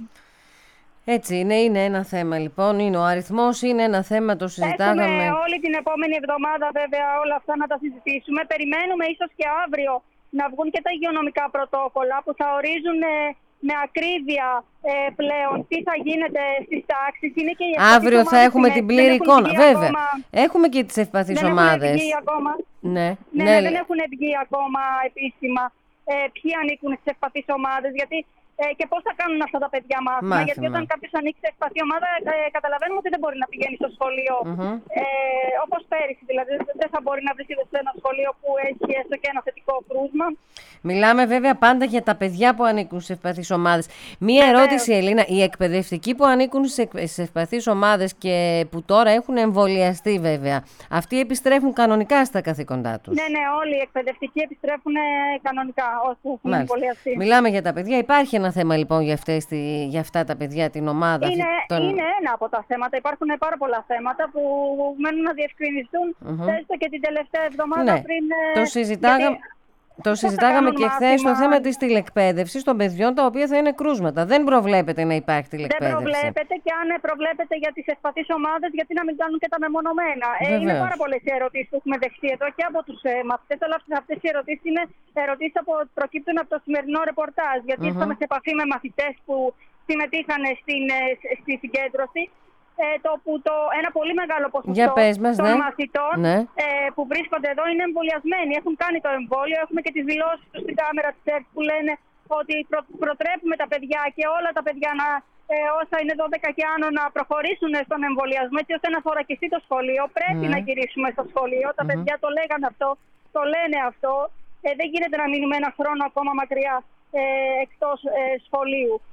Έτσι είναι, είναι ένα θέμα λοιπόν, είναι ο αριθμός, είναι ένα θέμα, το συζητάγαμε. Έχουμε όλη την επόμενη εβδομάδα βέβαια όλα αυτά να τα συζητήσουμε. Περιμένουμε ίσως και αύριο να βγουν και τα υγειονομικά πρωτόκολλα που θα ορίζουν ε, με ακρίβεια ε, πλέον τι θα γίνεται στις τάξεις. Είναι και αύριο θα έχουμε την πλήρη εικόνα, βέβαια. Ακόμα. Έχουμε και τις ευπαθείς δεν ομάδες. Δεν έχουν βγει ακόμα. Ναι, ναι, ναι, ναι, δεν έχουν βγει ακόμα επίσημα ε, ποιοι ανήκουν στις ευπαθείς ομάδες. Γιατί Ε, και πώς θα κάνουν αυτά τα παιδιά μάθημα, μάθημα. Γιατί όταν κάποιος ανοίξει ευπαθή ομάδα, ε, καταλαβαίνουμε ότι δεν μπορεί να πηγαίνει στο σχολείο. Mm-hmm. Ε, όπως πέρυσι, δηλαδή, δεν θα μπορεί να βρίσκεται σε ένα σχολείο που έχει έστω και ένα θετικό κρούσμα. Μιλάμε βέβαια πάντα για τα παιδιά που ανήκουν σε ευπαθείς ομάδες. Μία Βεβαίως. ερώτηση, Ελίνα. Οι εκπαιδευτικοί που ανήκουν σε ευπαθείς ομάδες και που τώρα έχουν εμβολιαστεί, βέβαια, αυτοί επιστρέφουν κανονικά στα καθήκοντά τους? Ναι, ναι, όλοι οι εκπαιδευτικοί επιστρέφουν κανονικά όσοι έχουν εμβολιαστεί. Μιλάμε για τα παιδιά. Υπάρχει ένα θέμα λοιπόν για, αυτές, για αυτά τα παιδιά, την ομάδα? Είναι, τον... είναι ένα από τα θέματα. Υπάρχουν πάρα πολλά θέματα που μένουν να διευκρινιστούν mm-hmm. έστω και την τελευταία εβδομάδα ναι. πριν. Το συζητάγαμε. Γιατί... Το συζητάγαμε και χθες στο θέμα της τηλεκπαίδευσης των παιδιών, τα οποία θα είναι κρούσματα. Δεν προβλέπεται να υπάρχει τηλεκπαίδευση. Δεν προβλέπεται, και αν προβλέπεται για τις ευπαθείς ομάδες, γιατί να μην κάνουν και τα μεμονωμένα. Ε, είναι πάρα πολλές οι ερωτήσεις που έχουμε δεχτεί εδώ και από τους ε, μαθητές. Αλλά αυτές οι ερωτήσεις είναι ερωτήσεις που προκύπτουν από το σημερινό ρεπορτάζ. Γιατί mm-hmm. ήρθαμε σε επαφή με μαθητές που συμμετείχαν στην, στη συγκέντρωση. Ε, το που το, ένα πολύ μεγάλο ποσοστό μας, των ναι. μαθητών ναι. ε, που βρίσκονται εδώ είναι εμβολιασμένοι. Έχουν κάνει το εμβόλιο. Έχουμε και τις δηλώσεις του στην κάμερα της ΕΡΤ που λένε ότι προ, προτρέπουμε τα παιδιά και όλα τα παιδιά να, ε, όσα είναι δώδεκα και άνω να προχωρήσουν στον εμβολιασμό, έτσι ώστε να θωρακιστεί το σχολείο. Πρέπει mm. να γυρίσουμε στο σχολείο. Τα mm-hmm. παιδιά το λέγανε αυτό, το λένε αυτό. Ε, δεν γίνεται να μείνουμε ένα χρόνο ακόμα μακριά ε, εκτός ε, σχολείου.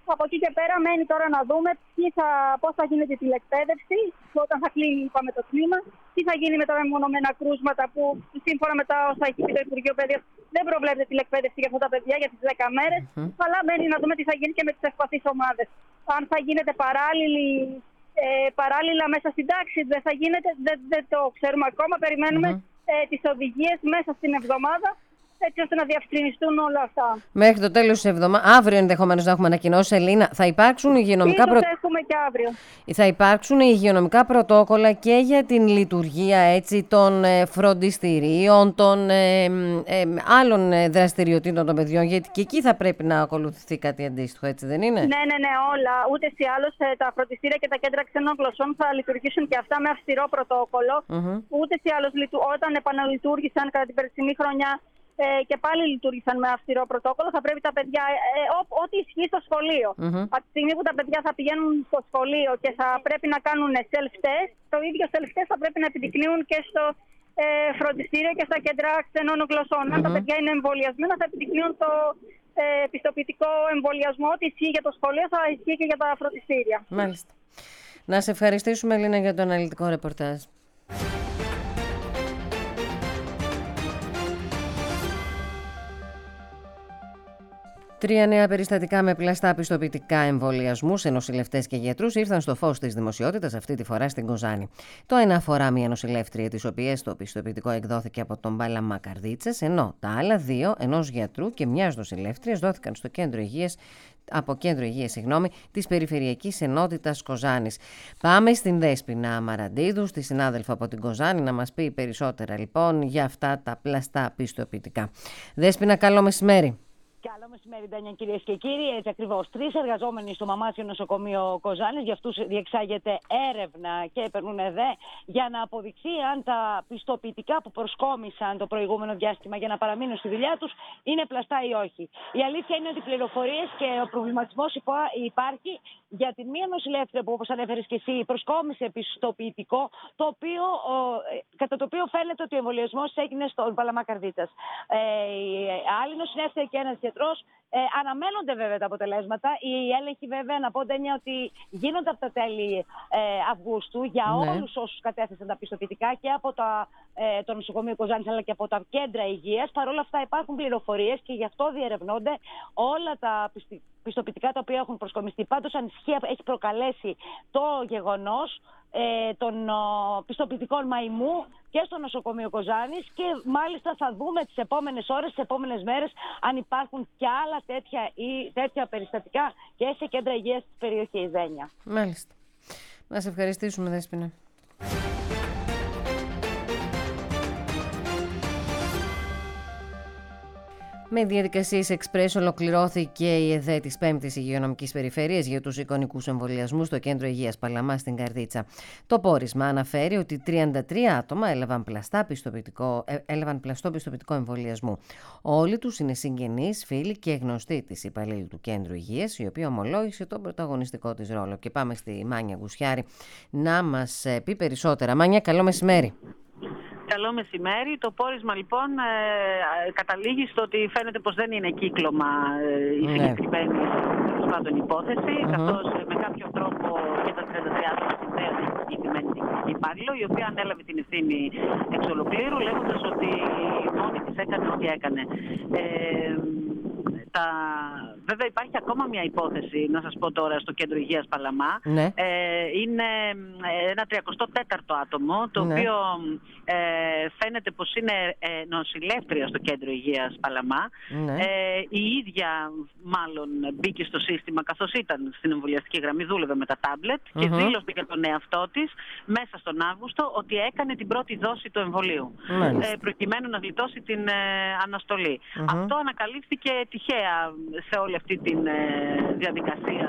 Από εκεί και πέρα μένει τώρα να δούμε πώς θα γίνεται η τηλεκπαίδευση όταν θα κλείνει, είπαμε, το τμήμα, τι θα γίνει με τα μεμονωμένα κρούσματα που σύμφωνα με τα όσα έχει πει το Υπουργείο Παιδείας δεν προβλέπεται τηλεκπαίδευση για αυτά τα παιδιά για τις δέκα μέρες, mm-hmm. αλλά μένει να δούμε τι θα γίνει και με τις ευπαθείς ομάδες. Αν θα γίνεται παράλληλη, ε, παράλληλα μέσα στην τάξη, δεν θα γίνεται, δεν, δεν το ξέρουμε ακόμα. Περιμένουμε mm-hmm. ε, τις οδηγίες μέσα στην εβδομάδα, έτσι ώστε να διευκρινιστούν όλα αυτά. Μέχρι το τέλος της εβδομάδας, αύριο ενδεχομένως να έχουμε ανακοινώσει, Ελίνα, θα υπάρξουν υγειονομικά προ... έχουμε και αύριο. Θα υπάρξουν υγειονομικά πρωτόκολλα και για την λειτουργία έτσι, των ε, φροντιστηρίων, των ε, ε, άλλων ε, δραστηριοτήτων των παιδιών, γιατί και εκεί θα πρέπει να ακολουθηθεί κάτι αντίστοιχο, έτσι δεν είναι? Ναι, ναι, ναι, όλα. Ούτε ή άλλως ε, τα φροντιστήρια και τα κέντρα ξένων γλωσσών θα λειτουργήσουν και αυτά με αυστηρό πρωτόκολλο. Mm-hmm. Ούτε ή άλλως όταν επαναλειτουργήσαν κατά την περσινή χρονιά. Ε, και πάλι λειτουργήσαν με αυστηρό πρωτόκολλο. Θα πρέπει τα παιδιά, ε, ό, ό,τι ισχύει στο σχολείο. Mm-hmm. Από τη στιγμή που τα παιδιά θα πηγαίνουν στο σχολείο και θα πρέπει να κάνουν self-test, το ίδιο self-test θα πρέπει να επιδεικνύουν και στο ε, φροντιστήριο και στα κέντρα ξενών γλωσσών. Mm-hmm. Αν τα παιδιά είναι εμβολιασμένα, θα επιδεικνύουν το ε, πιστοποιητικό εμβολιασμό. Ό,τι ισχύει για το σχολείο θα ισχύει και για τα φροντιστήρια. Μάλιστα. Να σε ευχαριστήσουμε, Ελίνα, για το αναλυτικό ρεπορτάζ. Τρία νέα περιστατικά με πλαστά πιστοποιητικά εμβολιασμού σε νοσηλευτές και γιατρούς ήρθαν στο φως της δημοσιότητας αυτή τη φορά στην Κοζάνη. Το ένα αφορά μια νοσηλεύτρια, της οποίας το πιστοποιητικό εκδόθηκε από τον Παλαμά Καρδίτσας, ενώ τα άλλα δύο, ενός γιατρού και μιας νοσηλεύτριας, δόθηκαν στο κέντρο υγείας, από κέντρο υγείας, συγγνώμη, της Περιφερειακής Ενότητας Κοζάνης. Πάμε στην Δέσποινα Μαραντίδου, στη συνάδελφα από την Κοζάνη, να μας πει περισσότερα λοιπόν για αυτά τα πλαστά πιστοποιητικά. Δέσποινα, καλό μεσημέρι. Καλό μεσημέρι, Ντάνια, κυρίες και κύριοι. Έτσι ακριβώς. Τρεις εργαζόμενοι στο Μαμάσιο Νοσοκομείο Κοζάνης, για αυτούς διεξάγεται έρευνα και περνούν δε για να αποδειχθεί αν τα πιστοποιητικά που προσκόμισαν το προηγούμενο διάστημα για να παραμείνουν στη δουλειά τους είναι πλαστά ή όχι. Η αλήθεια είναι ότι οι πληροφορίες και ο προβληματισμός υπάρχει για την μία νοσηλεύτρια που, όπως ανέφερες και εσύ, προσκόμισε πιστοποιητικό, το οποίο, κατά το οποίο φαίνεται ότι ο εμβολιασμός έγινε στον Παλαμά Καρδίτσας. Ε, η άλλη νοσηλεύτρια και ένας γιατρός ε, αναμένονται βέβαια τα αποτελέσματα. Οι έλεγχοι βέβαια, να πω, Ντένια, ότι γίνονται από τα τέλη ε, Αυγούστου για ναι. όλους όσους κατέθεσαν τα πιστοποιητικά και από τα, ε, το νοσοκομείο Κοζάνης αλλά και από τα κέντρα υγείας. Παρ' όλα αυτά υπάρχουν πληροφορίες και γι' αυτό διερευνώνται όλα τα πιστοποιητικά τα οποία έχουν προσκομιστεί. Πάντως ανησυχία έχει προκαλέσει το γεγονός ε, των ο, πιστοποιητικών μαϊμού και στο νοσοκομείο Κοζάνης, και μάλιστα θα δούμε τις επόμενες ώρες, τις επόμενες μέρες, αν υπάρχουν και άλλα τέτοια, ή, τέτοια περιστατικά και σε κέντρα υγείας της περιοχής, Δένια. Μάλιστα. Να σε ευχαριστήσουμε, Δέσποινα. Με διαδικασίες εξπρές ολοκληρώθηκε η ΕΔΕ της πέμπτης Υγειονομικής Περιφέρειας για τους εικονικούς εμβολιασμούς στο Κέντρο Υγείας Παλαμά στην Καρδίτσα. Το πόρισμα αναφέρει ότι τριάντα τρία άτομα έλαβαν, πλαστά πιστοποιητικό, ε, έλαβαν πλαστό πιστοποιητικό εμβολιασμού. Όλοι τους είναι συγγενείς, φίλοι και γνωστοί της υπαλλήλου του Κέντρου Υγείας, η οποία ομολόγησε τον πρωταγωνιστικό της ρόλο. Και πάμε στη Μάνια Γκουσιάρη να μας πει περισσότερα. Μάνια, καλό μεσημέρι. Καλό μεσημέρι. Το πόρισμα λοιπόν ε, καταλήγει στο ότι φαίνεται πως δεν είναι κύκλωμα ε, η συγκεκριμένη ναι. υπόθεση, mm-hmm. καθώς ε, με κάποιο τρόπο και τα τριάντα τρία άτομα συνδέονται η συγκεκριμένη υπάλληλο, η οποία ανέλαβε την ευθύνη εξ ολοκλήρου, λέγοντας ότι μόνη της έκανε ό,τι έκανε. Ε, τα... Βέβαια υπάρχει ακόμα μια υπόθεση, να σας πω τώρα, στο Κέντρο Υγείας Παλαμά. Ναι. Ε, είναι ένα τριακοστό τέταρτο άτομο, το ναι. οποίο ε, φαίνεται πως είναι ε, νοσηλεύτρια στο Κέντρο Υγείας Παλαμά. Ναι. Ε, η ίδια μάλλον μπήκε στο σύστημα, καθώς ήταν στην εμβολιαστική γραμμή, δούλευε με τα τάμπλετ mm-hmm. και δήλωσε για τον εαυτό της μέσα στον Αύγουστο ότι έκανε την πρώτη δόση του εμβολίου, mm-hmm. ε, προκειμένου να γλιτώσει την ε, αναστολή. Mm-hmm. Αυτό ανακαλύφθηκε τυχαία σε όλη αυτή τη ε, διαδικασία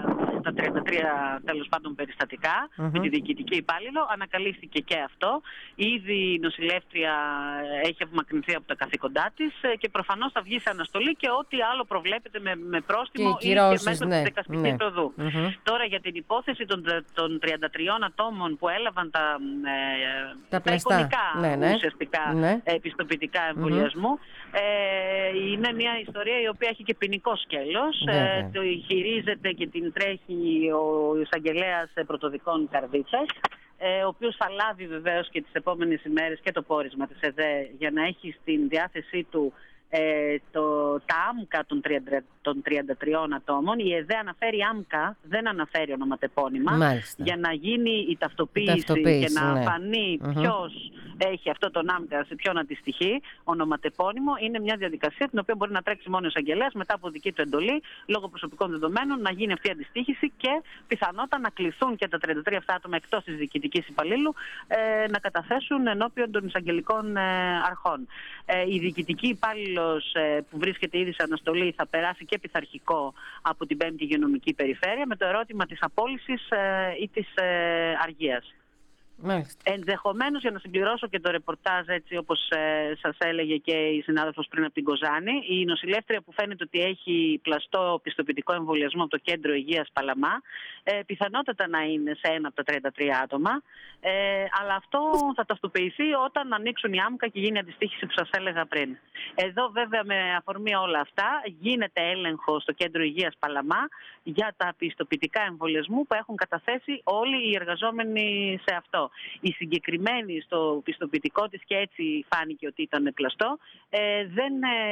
τα τριάντα τρία τέλος πάντων περιστατικά mm-hmm. με τη διοικητική υπάλληλο. Ανακαλύφθηκε και αυτό. Ήδη η νοσηλεύτρια έχει απομακρυνθεί από τα καθήκοντά της και προφανώς θα βγει σε αναστολή και ό,τι άλλο προβλέπεται με, με πρόστιμο και ή κυρώσεις, και μέσω ναι, της δικαστικής ναι. οδού. Mm-hmm. Τώρα για την υπόθεση των, των τριάντα τριών ατόμων που έλαβαν τα, ε, τα, τα εικονικά ναι, ναι. ουσιαστικά ναι. επιστοποιητικά εμβολιασμού mm-hmm. ε, είναι μια ιστορία η οποία έχει και ποινικό σκέλος. Ε, το χειρίζεται και την τρέχει ο εισαγγελέας πρωτοδικών Καρδίτσας, ε, ο οποίος θα λάβει βεβαίως και τις επόμενες ημέρες και το πόρισμα της ΕΔΕ για να έχει στην διάθεσή του ε, το, τα άμκα των, των τριάντα τριών ατόμων. Η ΕΔΕ αναφέρει άμκα, δεν αναφέρει ονοματεπώνυμα. Μάλιστα. Για να γίνει η ταυτοποίηση, η ταυτοποίηση και να ναι. φανεί mm-hmm. ποιος έχει αυτό τον άμκα, σε ποιον αντιστοιχεί, ονοματεπώνυμο. Είναι μια διαδικασία την οποία μπορεί να τρέξει μόνο ο εισαγγελέας μετά από δική του εντολή, λόγω προσωπικών δεδομένων, να γίνει αυτή η αντιστοίχηση και πιθανότατα να κληθούν και τα τριάντα τρία αυτά άτομα εκτός της διοικητικής υπαλλήλου ε, να καταθέσουν ενώπιον των εισαγγελικών ε, αρχών. Ε, η διοικητική υπάλληλος ε, που βρίσκεται ήδη σε αναστολή θα περάσει και πειθαρχικό από την πέμπτη υγειονομική περιφέρεια με το ερώτημα της απόλυσης ε, ή της ε, αργίας. Μάλιστα. Ενδεχομένως, για να συμπληρώσω και το ρεπορτάζ, έτσι όπως ε, σας έλεγε και η συνάδελφος πριν από την Κοζάνη, η νοσηλεύτρια που φαίνεται ότι έχει πλαστό πιστοποιητικό εμβολιασμό από το Κέντρο Υγείας Παλαμά, ε, πιθανότατα να είναι σε ένα από τα τριάντα τρία άτομα, ε, αλλά αυτό θα ταυτοποιηθεί όταν ανοίξουν οι άμκα και γίνει αντιστοίχηση που σας έλεγα πριν. Εδώ βέβαια με αφορμή όλα αυτά γίνεται έλεγχο στο Κέντρο Υγείας Παλαμά για τα πιστοποιητικά εμβολιασμού που έχουν καταθέσει όλοι οι εργαζόμενοι σε αυτό. Η συγκεκριμένη στο πιστοποιητικό της, και έτσι φάνηκε ότι ήταν πλαστό, ε, δεν,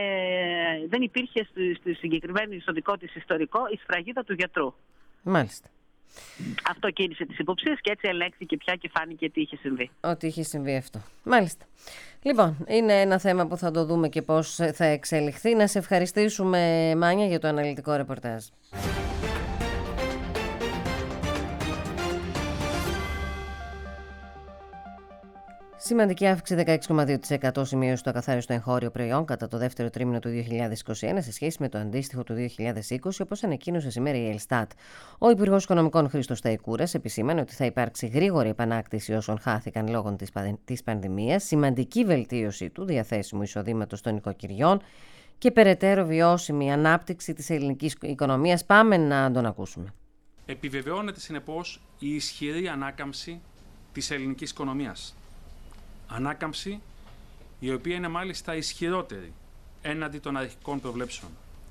ε, δεν υπήρχε στη, στη συγκεκριμένη στο δικό της ιστορικό η σφραγίδα του γιατρού. Μάλιστα. Αυτό κίνησε τις υποψίες και έτσι ελέγχθηκε πια και φάνηκε τι είχε συμβεί. Ότι είχε συμβεί αυτό. Μάλιστα. Λοιπόν, είναι ένα θέμα που θα το δούμε και πώς θα εξελιχθεί. Να σε ευχαριστήσουμε, Μάνια, για το αναλυτικό ρεπορτάζ. Σημαντική αύξηση δεκαέξι κόμμα δύο τοις εκατό σημείωση στο ακαθάριστο εγχώριο προϊόν κατά το δεύτερο τρίμηνο του δύο χιλιάδες είκοσι ένα σε σχέση με το αντίστοιχο του δύο χιλιάδες είκοσι, όπως ανακοίνωσε σήμερα η Ελστάτ. Ο Υπουργός Οικονομικών Χρήστος Σταϊκούρας επισήμανε ότι θα υπάρξει γρήγορη επανάκτηση όσων χάθηκαν λόγω της πανδημίας, σημαντική βελτίωση του διαθέσιμου εισοδήματος των νοικοκυριών και περαιτέρω βιώσιμη ανάπτυξη της ελληνικής οικονομίας. Πάμε να τον ακούσουμε. Επιβεβαιώνεται συνεπώς η ισχυρή ανάκαμψη της ελληνικής οικονομίας. Ανάκαμψη η οποία είναι μάλιστα ισχυρότερη έναντι των αρχικών προβλέψεων.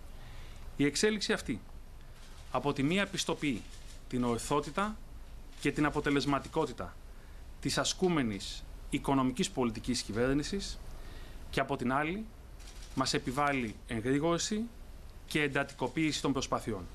Η εξέλιξη αυτή από τη μία πιστοποιεί την ορθότητα και την αποτελεσματικότητα της ασκούμενης οικονομικής πολιτικής κυβέρνησης και από την άλλη μας επιβάλλει εγρήγορση και εντατικοποίηση των προσπαθειών.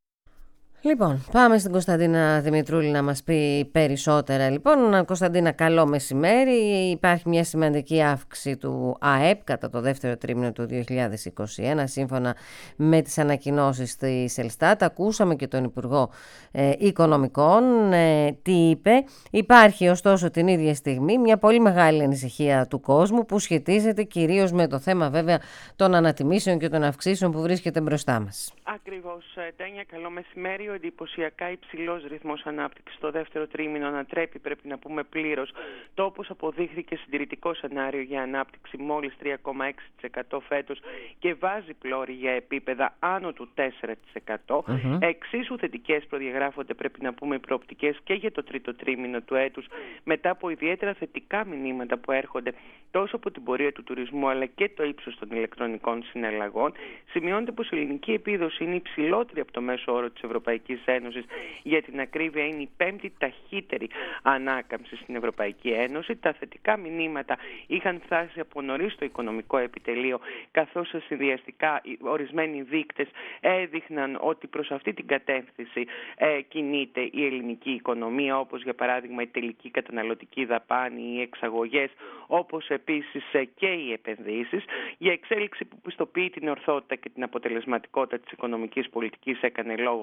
Λοιπόν, πάμε στην Κωνσταντίνα Δημητρούλη να μας πει περισσότερα. Λοιπόν, Κωνσταντίνα, καλό μεσημέρι. Υπάρχει μια σημαντική αύξηση του ΑΕΠ κατά το δεύτερο τρίμηνο του δύο χιλιάδες είκοσι ένα, σύμφωνα με τις ανακοινώσεις της Ελστάτ. Ακούσαμε και τον Υπουργό ε, Οικονομικών ε, τι είπε. Υπάρχει ωστόσο την ίδια στιγμή μια πολύ μεγάλη ανησυχία του κόσμου που σχετίζεται κυρίως με το θέμα βέβαια των ανατιμήσεων και των αυξήσεων που βρίσκεται μπροστά μας. Ακριβώς, Τάνια, καλό μεσημέρι. Ο εντυπωσιακά υψηλός ρυθμός ανάπτυξης στο δεύτερο τρίμηνο ανατρέπει, πρέπει να πούμε πλήρως, το όπως αποδείχθηκε συντηρητικό σενάριο για ανάπτυξη μόλις τρία κόμμα έξι τοις εκατό φέτος και βάζει πλώρη για επίπεδα άνω του τέσσερα τοις εκατό. Mm-hmm. Εξίσου θετικές προδιαγράφονται, πρέπει να πούμε, οι προοπτικές και για το τρίτο τρίμηνο του έτους, μετά από ιδιαίτερα θετικά μηνύματα που έρχονται τόσο από την πορεία του τουρισμού αλλά και το ύψος των ηλεκτρονικών συναλλαγών. Σημειώνεται πως η ελληνική επίδοση είναι υψηλότερη από το μέσο όρο της Ευρωπαϊκής Ένωσης. Για την ακρίβεια, είναι η πέμπτη ταχύτερη ανάκαμψη στην Ευρωπαϊκή Ένωση. Τα θετικά μηνύματα είχαν φτάσει από νωρίς στο οικονομικό επιτελείο, καθώς συνδυαστικά ορισμένοι δείκτες έδειχναν ότι προς αυτή την κατεύθυνση ε, κινείται η ελληνική οικονομία, όπως για παράδειγμα η τελική καταναλωτική δαπάνη, οι εξαγωγές, όπως επίσης ε, και οι επενδύσεις. Για εξέλιξη που πιστοποιεί την ορθότητα και την αποτελεσματικότητα της οικονομικής πολιτικής έκανε λόγο ο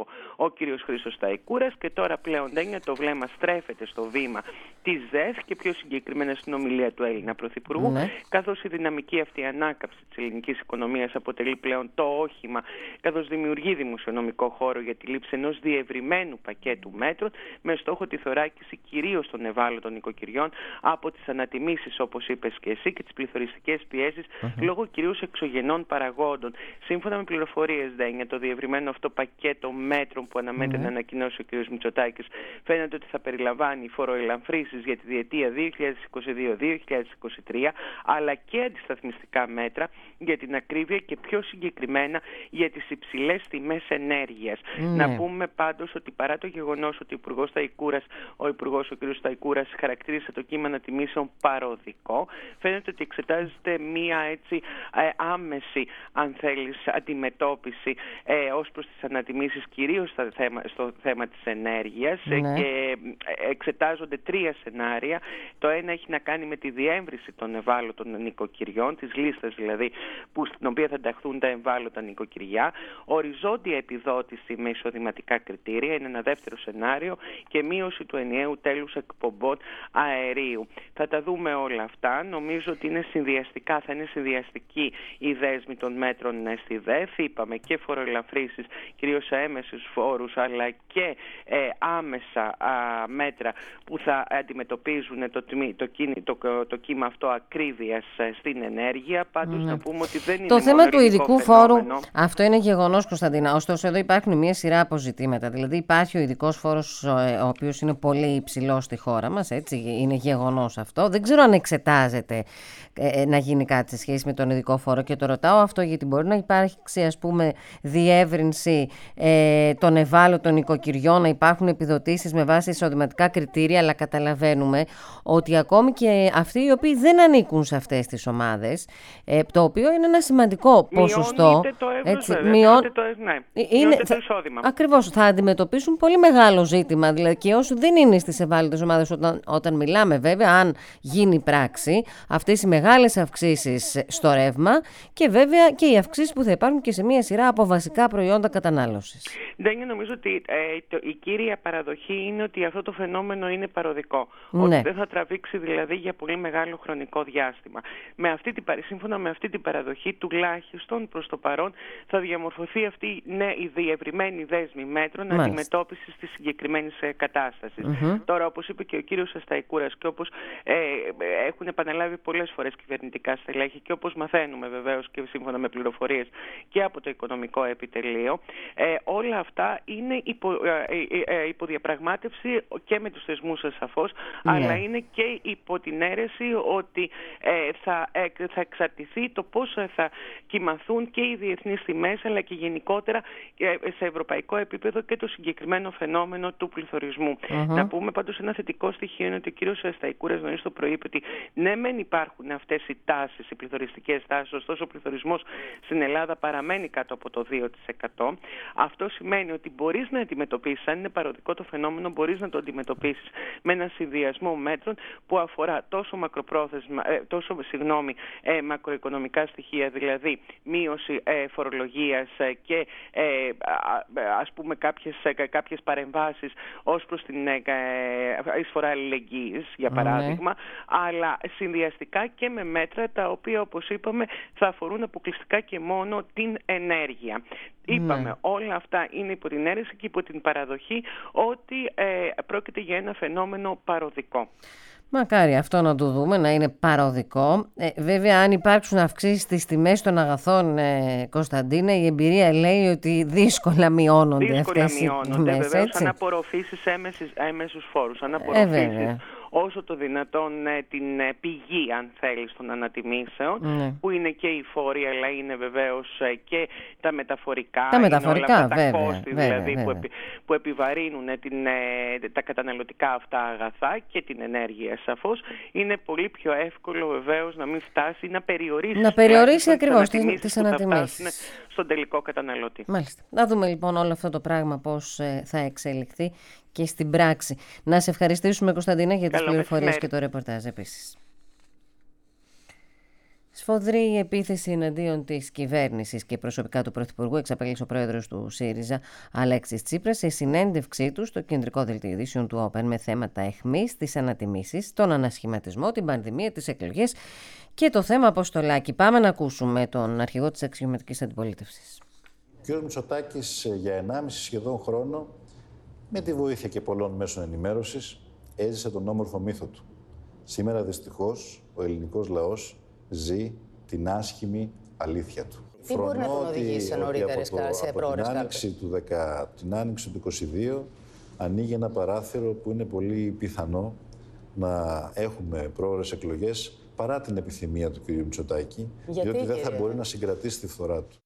ο κύριος Χρήστος Σταϊκούρας, και τώρα πλέον Ντένια το βλέμμα στρέφεται στο βήμα της ΔΕΘ και πιο συγκεκριμένα στην ομιλία του Έλληνα Πρωθυπουργού, ναι. καθώς η δυναμική αυτή ανάκαμψη της ελληνικής οικονομίας αποτελεί πλέον το όχημα, καθώς δημιουργεί δημοσιονομικό χώρο για τη λήψη ενός διευρυμένου πακέτου μέτρων με στόχο τη θωράκιση κυρίως των ευάλωτων νοικοκυριών από τις ανατιμήσεις, όπως είπες και εσύ, και τις πληθωριστικές πιέσεις uh-huh. λόγω κυρίως εξωγενών παραγόντων. Σύμφωνα με πληροφορίες, Ντένια, το διευρυμένο αυτό πακέτο μέτρων που αναμένεται uh-huh. να ανακοινώσει ο κ. Μητσοτάκης φαίνεται ότι θα περιλαμβάνει φοροελαφρύνσεις για τη διετία δύο χιλιάδες είκοσι δύο δύο χιλιάδες είκοσι τρία, αλλά και αντισταθμιστικά μέτρα για την ακρίβεια και πιο συγκεκριμένα για τις υψηλές τιμές ενέργειας. Uh-huh. Να πούμε πάντως ότι παρά το γεγονός ότι ο Υπουργός Σταϊκούρας, ο Υπουργός ο κ. Σταϊκούρας χαρακτήρισε το κύμα ανατιμήσεων παροδικό, φαίνεται ότι εξετάζεται μία έτσι ε, άμεση, αν θέλεις, αντιμετώπιση ε, ως προς τις ανατιμήσεις, κυρίως στο θέμα, στο θέμα της ενέργειας ναι. ε, και εξετάζονται τρία σενάρια. Το ένα έχει να κάνει με τη διέμβρηση των ευάλωτων νοικοκυριών, της λίστας δηλαδή που, στην οποία θα ενταχθούν τα ευάλωτα νοικοκυριά, οριζόντια επιδότηση με εισοδηματικά κριτήρια είναι ένα δεύτερο σενάριο, και μείωση του ενιαίου τέλους εκπομπών αερίου. Θα τα δούμε όλα αυτά. Νομίζω ότι είναι συνδυαστικά, θα είναι συνδυαστική η δέσμη των μέτρων στη ΔΕΘ. Είπαμε και φοροελαφρύνσεις, κυρίως σε έμεσους φόρους, αλλά και ε, άμεσα α, μέτρα που θα αντιμετωπίζουν το, το, το, το, το κύμα αυτό ακρίβειας στην ενέργεια. Πάντως mm. να πούμε ότι δεν είναι το θέμα του ειδικού φαινόμενο. Φόρου, αυτό είναι γεγονός, Κωνσταντίνα. Ωστόσο, εδώ υπάρχουν μια σειρά αποζητήματα. Δηλαδή, υπάρχει ο ειδικός φόρος, ο οποίος είναι πολύ υψηλός στη χώρα μας. Έτσι, είναι γεγονός αυτό. Δεν ξέρω αν εξετάζεται ε, να γίνει κάτι σε σχέση με τον ειδικό φόρο, και το ρωτάω αυτό γιατί μπορεί να υπάρξει, ας πούμε, διεύρυνση ε, των ευάλωτων νοικοκυριών, να υπάρχουν επιδοτήσεις με βάση εισοδηματικά κριτήρια, αλλά καταλαβαίνουμε ότι ακόμη και αυτοί οι οποίοι δεν ανήκουν σε αυτές τις ομάδες, ε, το οποίο είναι ένα σημαντικό ποσοστό. Μειώνεται το εύρος, έτσι, βέβαια, μειών... το, ναι, είναι, μειώνεται θα, το εισόδημα. Ακριβώς, θα αντιμετωπίσουν πολύ μεγάλο ζήτημα, δηλαδή, και όσοι δεν είναι στις ευάλωτες ομάδες, όταν, όταν μιλάμε βέβαια, αν γίνει πράξη, αυτές οι μεγάλες αυξήσεις στο ρεύμα, και βέβαια και οι αυξήσεις που θα υπάρχουν και σε μια σειρά από βασικά προϊόντα κατανάλωσης. Δεν νομίζω ότι ε, το, η κύρια παραδοχή είναι ότι αυτό το φαινόμενο είναι παροδικό. Ναι. Ότι δεν θα τραβήξει δηλαδή για πολύ μεγάλο χρονικό διάστημα. Με αυτή την, σύμφωνα με αυτή την παραδοχή, τουλάχιστον προς το παρόν, θα διαμορφωθεί αυτή ναι, η διευρυμένη δέσμη μέτρων αντιμετώπισης της συγκεκριμένης ε, κατάστασης. Mm-hmm. Τώρα, όπως είπε και ο κύριος Σταϊκούρας, και όπως ε, έχουν επαναλάβει πολλές φορές κυβερνητικά στελέχη, και όπως μαθαίνουμε βεβαίως και σύμφωνα με πληροφορίες και από το Οικονομικό Επιτελείο, ε, όλα αυτά είναι υπο, ε, ε, ε, υποδιαπραγμάτευση και με τους θεσμούς σαφώς, ναι. αλλά είναι και υπό την αίρεση ότι ε, θα, ε, θα εξαρτηθεί το πώς θα κυμαθούν και οι διεθνείς τιμές, αλλά και γενικότερα ε, σε ευρωπαϊκό επίπεδο και το συγκεκριμένο φαινόμενο του πληθωρισμού. Uh-huh. Να πούμε πάντως ένα θετικό στοιχείο είναι ότι ο κύριος Σταϊκούρας νωρίς το πρωί είπε ότι ναι, μεν υπάρχουν αυτές οι τάσεις, οι πληθωριστικές τάσεις, ωστόσο ο πληθωρισμός στην Ελλάδα παραμένει κάτω από το δύο τοις εκατό. Αυτό σημαίνει ότι μπορείς να αντιμετωπίσεις, αν είναι παροδικό το φαινόμενο, μπορείς να το αντιμετωπίσεις με ένα συνδυασμό μέτρων που αφορά τόσο μακροπρόθεσμα, ε, τόσο συγγνώμη, ε, μακροοικονομικά στοιχεία, δηλαδή μείωση ε, φορολογίας ε, και ε, ας πούμε κάποιες, ε, κάποιες παρεμβάσεις ως προς την ε, εισφορά αλληλεγγύης, για παράδειγμα, mm. αλλά συνδυαστικά και με μέτρα τα οποία, όπως είπαμε, θα αφορούν αποκλειστικά και μόνο την ενέργεια. Είπαμε, mm. όλα αυτά είναι υπό την αίρεση και υπό την παραδοχή ότι ε, πρόκειται για ένα φαινόμενο παροδικό. Μακάρι αυτό να το δούμε, να είναι παροδικό. Ε, βέβαια, αν υπάρξουν αυξήσεις στις τιμές των αγαθών, ε, Κωνσταντίνα, η εμπειρία λέει ότι δύσκολα μειώνονται δύσκολα αυτές μειώνονται, οι τιμές, βεβαίως, έτσι. αν απορροφήσεις έμεσους φόρους, αν απορροφήσεις ε, όσο το δυνατόν ε, την ε, πηγή, αν θέλεις, των ανατιμήσεων, ναι. που είναι και οι φόροι, αλλά είναι βεβαίως ε, και τα μεταφορικά, τα μεταφορικά, όλα αυτά, βέβαια, τα κόστη βέβαια, δηλαδή βέβαια. Που, επι, που επιβαρύνουν ε, την, ε, τα καταναλωτικά αυτά αγαθά και την ενέργεια, σαφώς. Είναι πολύ πιο εύκολο βεβαίως να μην φτάσει, να περιορίσει, να περιορίσει ακριβώς τις ανατιμήσεις στον τελικό καταναλωτή. Μάλιστα. Να δούμε λοιπόν όλο αυτό το πράγμα πώς ε, θα εξελιχθεί και στην πράξη. Να σε ευχαριστήσουμε, Κωνσταντίνα, για τις πληροφορίες και το ρεπορτάζ επίσης. Σφοδρή η επίθεση εναντίον της κυβέρνησης και προσωπικά του Πρωθυπουργού εξαπέλυσε ο πρόεδρος του ΣΥΡΙΖΑ, Αλέξης Τσίπρας, σε συνέντευξή του στο κεντρικό δελτίο ειδήσεων του Open με θέματα αιχμής, τις ανατιμήσεις, τον ανασχηματισμό, την πανδημία, τις εκλογές και το θέμα Αποστολάκη. Πάμε να ακούσουμε τον αρχηγό της αξιωματικής αντιπολίτευσης. Ο κ. Μητσοτάκης για ενάμιση σχεδόν χρόνο, με τη βοήθεια και πολλών μέσων ενημέρωσης, έζησε τον όμορφο μύθο του. Σήμερα δυστυχώς ο ελληνικός λαός ζει την άσχημη αλήθεια του. Τι μπορεί να τον οδηγήσει σε νωρίτερες κάλπες, από την άνοιξη του δεκα, την άνοιξη του είκοσι δύο ανοίγει ένα παράθυρο που είναι πολύ πιθανό να έχουμε πρόορες εκλογές παρά την επιθυμία του κ. Μητσοτάκη, Γιατί, διότι δεν κύριε? θα μπορεί να συγκρατήσει τη φθορά του.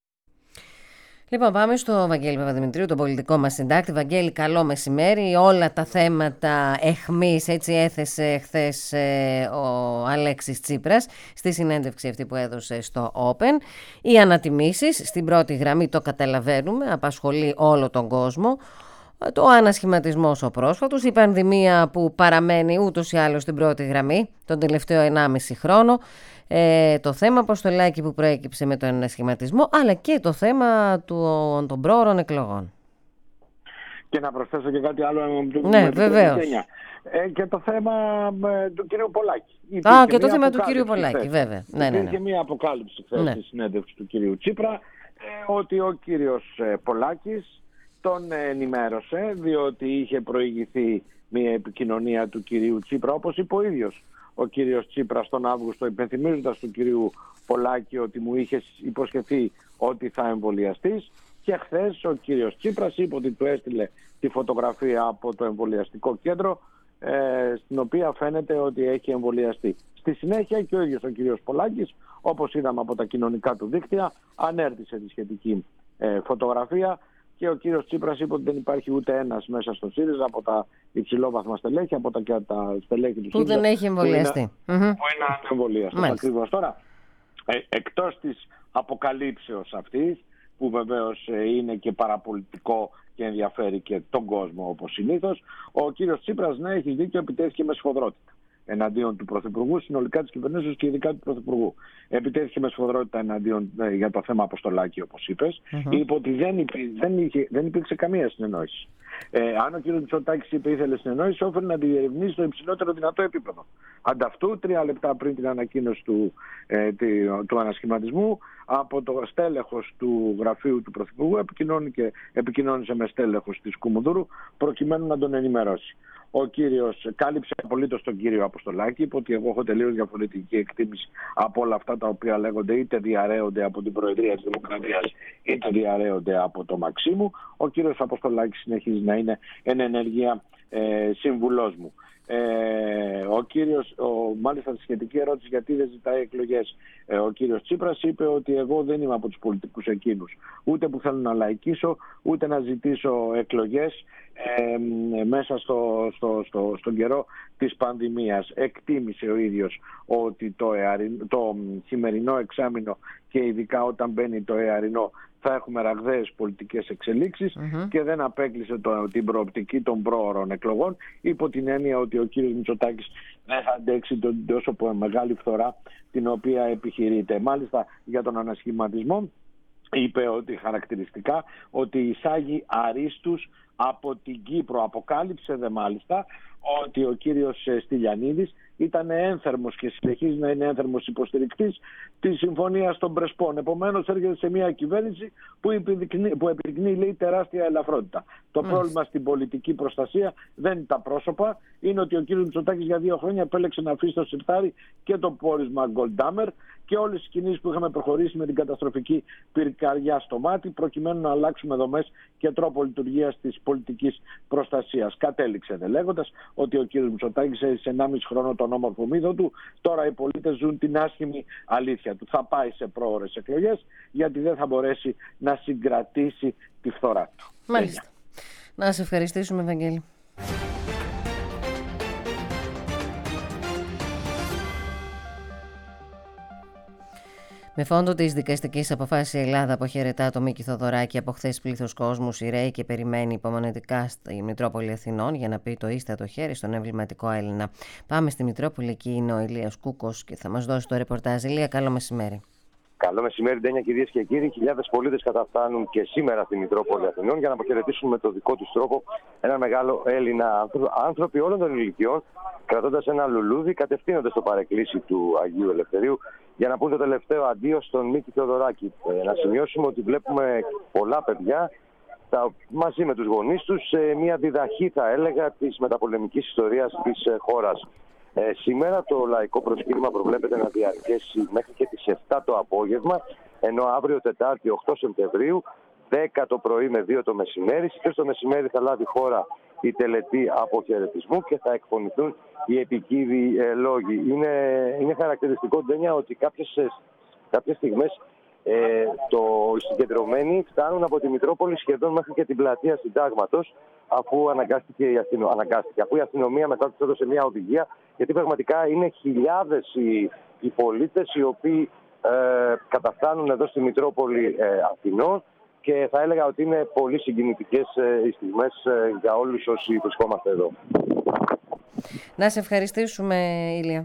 Λοιπόν, πάμε στο Βαγγέλη Παπαδημητρίου, τον πολιτικό μας συντάκτη. Βαγγέλη, καλό μεσημέρι. Όλα τα θέματα αιχμής, έτσι έθεσε χθες ε, ο Αλέξης Τσίπρας στη συνέντευξη αυτή που έδωσε στο Open. Οι ανατιμήσεις, στην πρώτη γραμμή το καταλαβαίνουμε, απασχολεί όλο τον κόσμο. Το ανασχηματισμός ο πρόσφατος, η πανδημία που παραμένει ούτως ή άλλως στην πρώτη γραμμή τον τελευταίο ενάμιση χρόνο, ε, το θέμα Αποστολάκη που προέκυψε με τον ανασχηματισμό, αλλά και το θέμα του, των πρόωρων εκλογών. Και να προσθέσω και κάτι άλλο. Ναι, βεβαίως. Ε, και το θέμα ε, του κυρίου Πολάκη. Α, και το θέμα του κυρίου Πολάκη, βέβαια. Ναι, ναι, ναι. Υπήρχε μια αποκάλυψη χθες ναι. στη συνέντευξη του κυρίου Τσίπρα, ε, ότι ο κύριος ε, Πολάκης τον ενημέρωσε, διότι είχε προηγηθεί μια επικοινωνία του κυρίου Τσίπρα, όπως είπε ο ίδιος ο κύριος Τσίπρας τον Αύγουστο, υπενθυμίζοντας του κυρίου Πολάκη ότι μου είχε υποσχεθεί ότι θα εμβολιαστείς, και χθες ο κύριος Τσίπρας είπε ότι του έστειλε τη φωτογραφία από το εμβολιαστικό κέντρο, ε, στην οποία φαίνεται ότι έχει εμβολιαστεί. Στη συνέχεια και ο ίδιος ο κύριος Πολάκης, όπως είδαμε από τα κοινωνικά του δίκτυα, ανέρτησε τη σχετική ε, φωτογραφία. Και ο κύριος Τσίπρας είπε ότι δεν υπάρχει ούτε ένας μέσα στο ΣΥΡΙΖΑ από τα υψηλόβαθμα στελέχη, από τα, τα στελέχη του που ΣΥΡΙΖΑ, δεν έχει εμβολιαστεί. Που είναι, mm-hmm. είναι ανεμβολιαστό. Ακριβώς. Τώρα, ε, εκτός της αποκαλύψεως αυτής, που βεβαίως ε, είναι και παραπολιτικό και ενδιαφέρει και τον κόσμο όπως συνήθως, ο κύριος Τσίπρας, ναι, έχει δίκιο, επιτέθηκε με σφοδρότητα εναντίον του Πρωθυπουργού, συνολικά της κυβερνήσεως και ειδικά του Πρωθυπουργού. Επιτέθηκε με σφοδρότητα εναντίον ε, για το θέμα Αποστολάκη, όπως είπες. Mm-hmm. Είπε ότι δεν, υπή, δεν, είχε, δεν υπήρξε καμία συνεννόηση. Ε, αν ο κ. Μητσοτάκης είπε ήθελε συνεννόηση, όφερε να τη διερευνήσει στο υψηλότερο δυνατό επίπεδο. Ανταυτού, τρία λεπτά πριν την ανακοίνωση του, ε, του, του ανασχηματισμού, από το στέλεχος του γραφείου του Πρωθυπουργού επικοινώνησε με στέλεχος της Κουμουνδούρου προκειμένου να τον ενημερώσει. Ο κύριος κάλυψε απολύτως τον κύριο Αποστολάκη, είπε ότι εγώ έχω τελείως διαφορετική εκτίμηση από όλα αυτά τα οποία λέγονται, είτε διαρρέονται από την Προεδρία της Δημοκρατίας, είτε διαρρέονται από το Μαξίμου. Ο κύριος Αποστολάκης συνεχίζει να είναι εν ενεργεία ε, σύμβουλός μου. Ε, ο κύριος, ο, μάλιστα στη σχετική ερώτηση γιατί δεν ζητάει εκλογές, ε, ο κύριος Τσίπρας είπε ότι εγώ δεν είμαι από τους πολιτικούς εκείνους, ούτε που θέλω να λαϊκίσω, ούτε να ζητήσω εκλογές ε, μέσα στο, στο, στο, στον καιρό της πανδημίας. Εκτίμησε ο ίδιος ότι το, εαρι, το χειμερινό εξάμηνο και ειδικά όταν μπαίνει το εαρινό θα έχουμε ραγδαίες πολιτικές εξελίξεις mm-hmm. και δεν απέκλεισε το, την προοπτική των πρόωρων εκλογών, υπό την έννοια ότι ο κύριος Μητσοτάκης δεν θα αντέξει τον τόσο μεγάλη φθορά την οποία επιχειρείται. Μάλιστα για τον ανασχηματισμό είπε ότι χαρακτηριστικά ότι εισάγει αρίστους από την Κύπρο. Αποκάλυψε δε μάλιστα ότι ο κύριος Στυλιανίδης ήταν ένθερμος και συνεχίζει να είναι ένθερμος υποστηρικτής της Συμφωνίας των Πρεσπών. Επομένως έρχεται σε μια κυβέρνηση που επιδεικνύει, που επιδεικνύει λέει, τεράστια ελαφρότητα. Το mm. πρόβλημα στην πολιτική προστασία δεν είναι τα πρόσωπα, είναι ότι ο κύριος Μητσοτάκης για δύο χρόνια επέλεξε να αφήσει στο σιρτάρι και το πόρισμα Γκολντάμερ και όλες τις κινήσεις που είχαμε προχωρήσει με την καταστροφική πυρκαγιά στο μάτι, προκειμένου να αλλάξουμε δομές και τρόπο λειτουργίας της πολιτικής προστασίας. Κατέληξε δε λέγοντας ότι ο κύριος Μητσοτάκης έζησε ενάμιση χρόνο τον όμορφο μύθο του, τώρα οι πολίτες ζουν την άσχημη αλήθεια του. Θα πάει σε πρόωρες εκλογές γιατί δεν θα μπορέσει να συγκρατήσει τη φθορά του. Μάλιστα. Να σε ευχαριστήσουμε, Βαγγέλη. Με φόντο της δικαστικής αποφάσης η Ελλάδα αποχαιρετά το Μίκη Θοδωράκη. Από χθες πλήθος κόσμου σειραίει και περιμένει υπομονετικά στη Μητρόπολη Αθηνών για να πει το ίστατο χέρι στον εμβληματικό Έλληνα. Πάμε στη Μητρόπολη, εκεί είναι ο Ηλίας Κούκος και θα μας δώσει το ρεπορτάζ. Ηλία, καλό μεσημέρι. Καλό μεσημέρι, Ντένια, κυρίες και κύριοι. Χιλιάδες πολίτες καταφτάνουν και σήμερα στη Μητρόπολη Αθηνών για να αποχαιρετήσουν με το δικό τους τρόπο ένα μεγάλο Έλληνα άνθρωπο. Άνθρωποι όλων των ηλικιών, κρατώντας ένα λουλούδι, κατευθύνονται στο παρεκκλήσι του Αγίου Ελευθερίου για να πούν το τελευταίο αντίο στον Μίκη Θεοδωράκη. Ε, να σημειώσουμε ότι βλέπουμε πολλά παιδιά τα, μαζί με τους γονείς τους σε μια διδαχή, θα έλεγα, της μεταπολεμικής ιστορίας της ε, χώρας. Ε, σήμερα το λαϊκό προσκύνημα προβλέπεται να διαρκέσει μέχρι και τις επτά το απόγευμα, ενώ αύριο Τετάρτη οκτώ Σεπτεμβρίου, δέκα το πρωί με δύο το μεσημέρι, στις τρεις το μεσημέρι θα λάβει χώρα η τελετή αποχαιρετισμού και θα εκφωνηθούν οι επικείδοι ε, λόγοι. Είναι, είναι χαρακτηριστικό, Ντένια, ότι κάποιες, κάποιες στιγμές ε, το, οι συγκεντρωμένοι φτάνουν από τη Μητρόπολη σχεδόν μέχρι και την πλατεία Συντάγματος, αφού αναγκάστηκε η, αστυνο... αναγκάστηκε, αφού η αστυνομία μετά τους έδωσε μια οδηγία, γιατί πραγματικά είναι χιλιάδες οι, οι πολίτες οι οποίοι ε, καταφτάνουν εδώ στη Μητρόπολη ε, Αθηνών, και θα έλεγα ότι είναι πολύ συγκινητικές ε, οι στιγμές ε, για όλους όσοι βρισκόμαστε εδώ. Να σε ευχαριστήσουμε, Ηλία.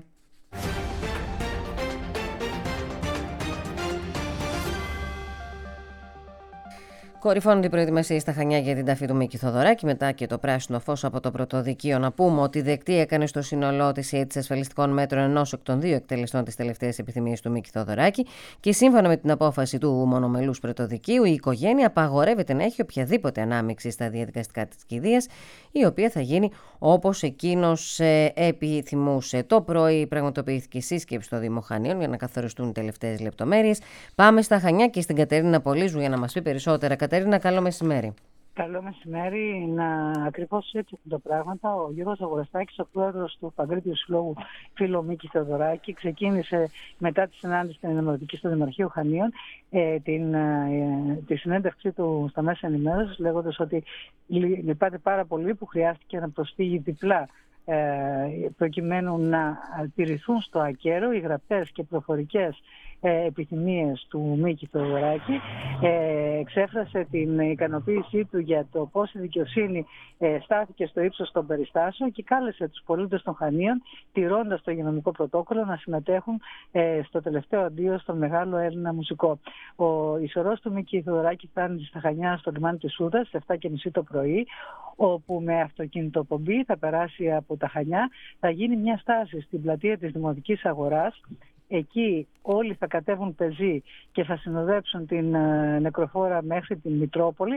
Κορυφώνονται οι προετοιμασίες στα Χανιά για την ταφή του Μίκη Θοδωράκη, μετά και το πράσινο φως από το πρωτοδικείο. Να πούμε ότι δεκτή έκανε στο σύνολό της η αίτηση ασφαλιστικών μέτρων ενός εκ των δύο εκτελεστών της τελευταίας επιθυμίας του Μίκη Θοδωράκη, και σύμφωνα με την απόφαση του μονομελούς πρωτοδικείου, η οικογένεια απαγορεύεται να έχει οποιαδήποτε ανάμειξη στα διαδικαστικά της κηδείας, η οποία θα γίνει όπως εκείνος επιθυμούσε. Το πρωί πραγματοποιήθηκε σύσκεψη στο Δήμο Χανίων για να καθοριστούν οι τελευταίες λεπτομέρειες. Πάμε στα Χανιά και στην Κατερίνα Πολύζου για να μας πει περισσότερα. Κατερίνα, καλό μεσημέρι. Καλό μεσημέρι. Να ακριβώς έτσι έχουν τα πράγματα. Ο Γιώργος Αγοραστάκης, ο πρόεδρος του Παγκρίτιου Συλλόγου Φίλο Μίκη Θεοδωράκη, ξεκίνησε μετά τη συνάντηση στην Ενημερωτική στο Δημαρχείο Χανίων ε, την, ε, τη συνέντευξή του στα μέσα ενημέρωσης, λέγοντας ότι λυπάται πάρα πολύ που χρειάστηκε να προσφύγει διπλά ε, προκειμένου να τηρηθούν στο ακέραιο οι γραπτές και προφορικές επιθυμίες του Μίκη Θεοδωράκη. Ε, εξέφρασε την ικανοποίησή του για το πώς η δικαιοσύνη ε, στάθηκε στο ύψος των περιστάσεων και κάλεσε τους πολίτες των Χανίων, τηρώντας το υγειονομικό πρωτόκολλο, να συμμετέχουν ε, στο τελευταίο αντίο στον μεγάλο Έλληνα μουσικό. Ο ισορρός του Μίκη Θεοδωράκη φτάνει στα Χανιά στο λιμάνι της Σούδας στις επτά και μισή το πρωί, όπου με αυτοκινητοπομπή θα περάσει από τα Χανιά. Θα γίνει μια στάση στην πλατεία της Δημοτικής Αγοράς. Εκεί όλοι θα κατέβουν πεζοί και θα συνοδέψουν την ε, νεκροφόρα μέχρι την Μητρόπολη,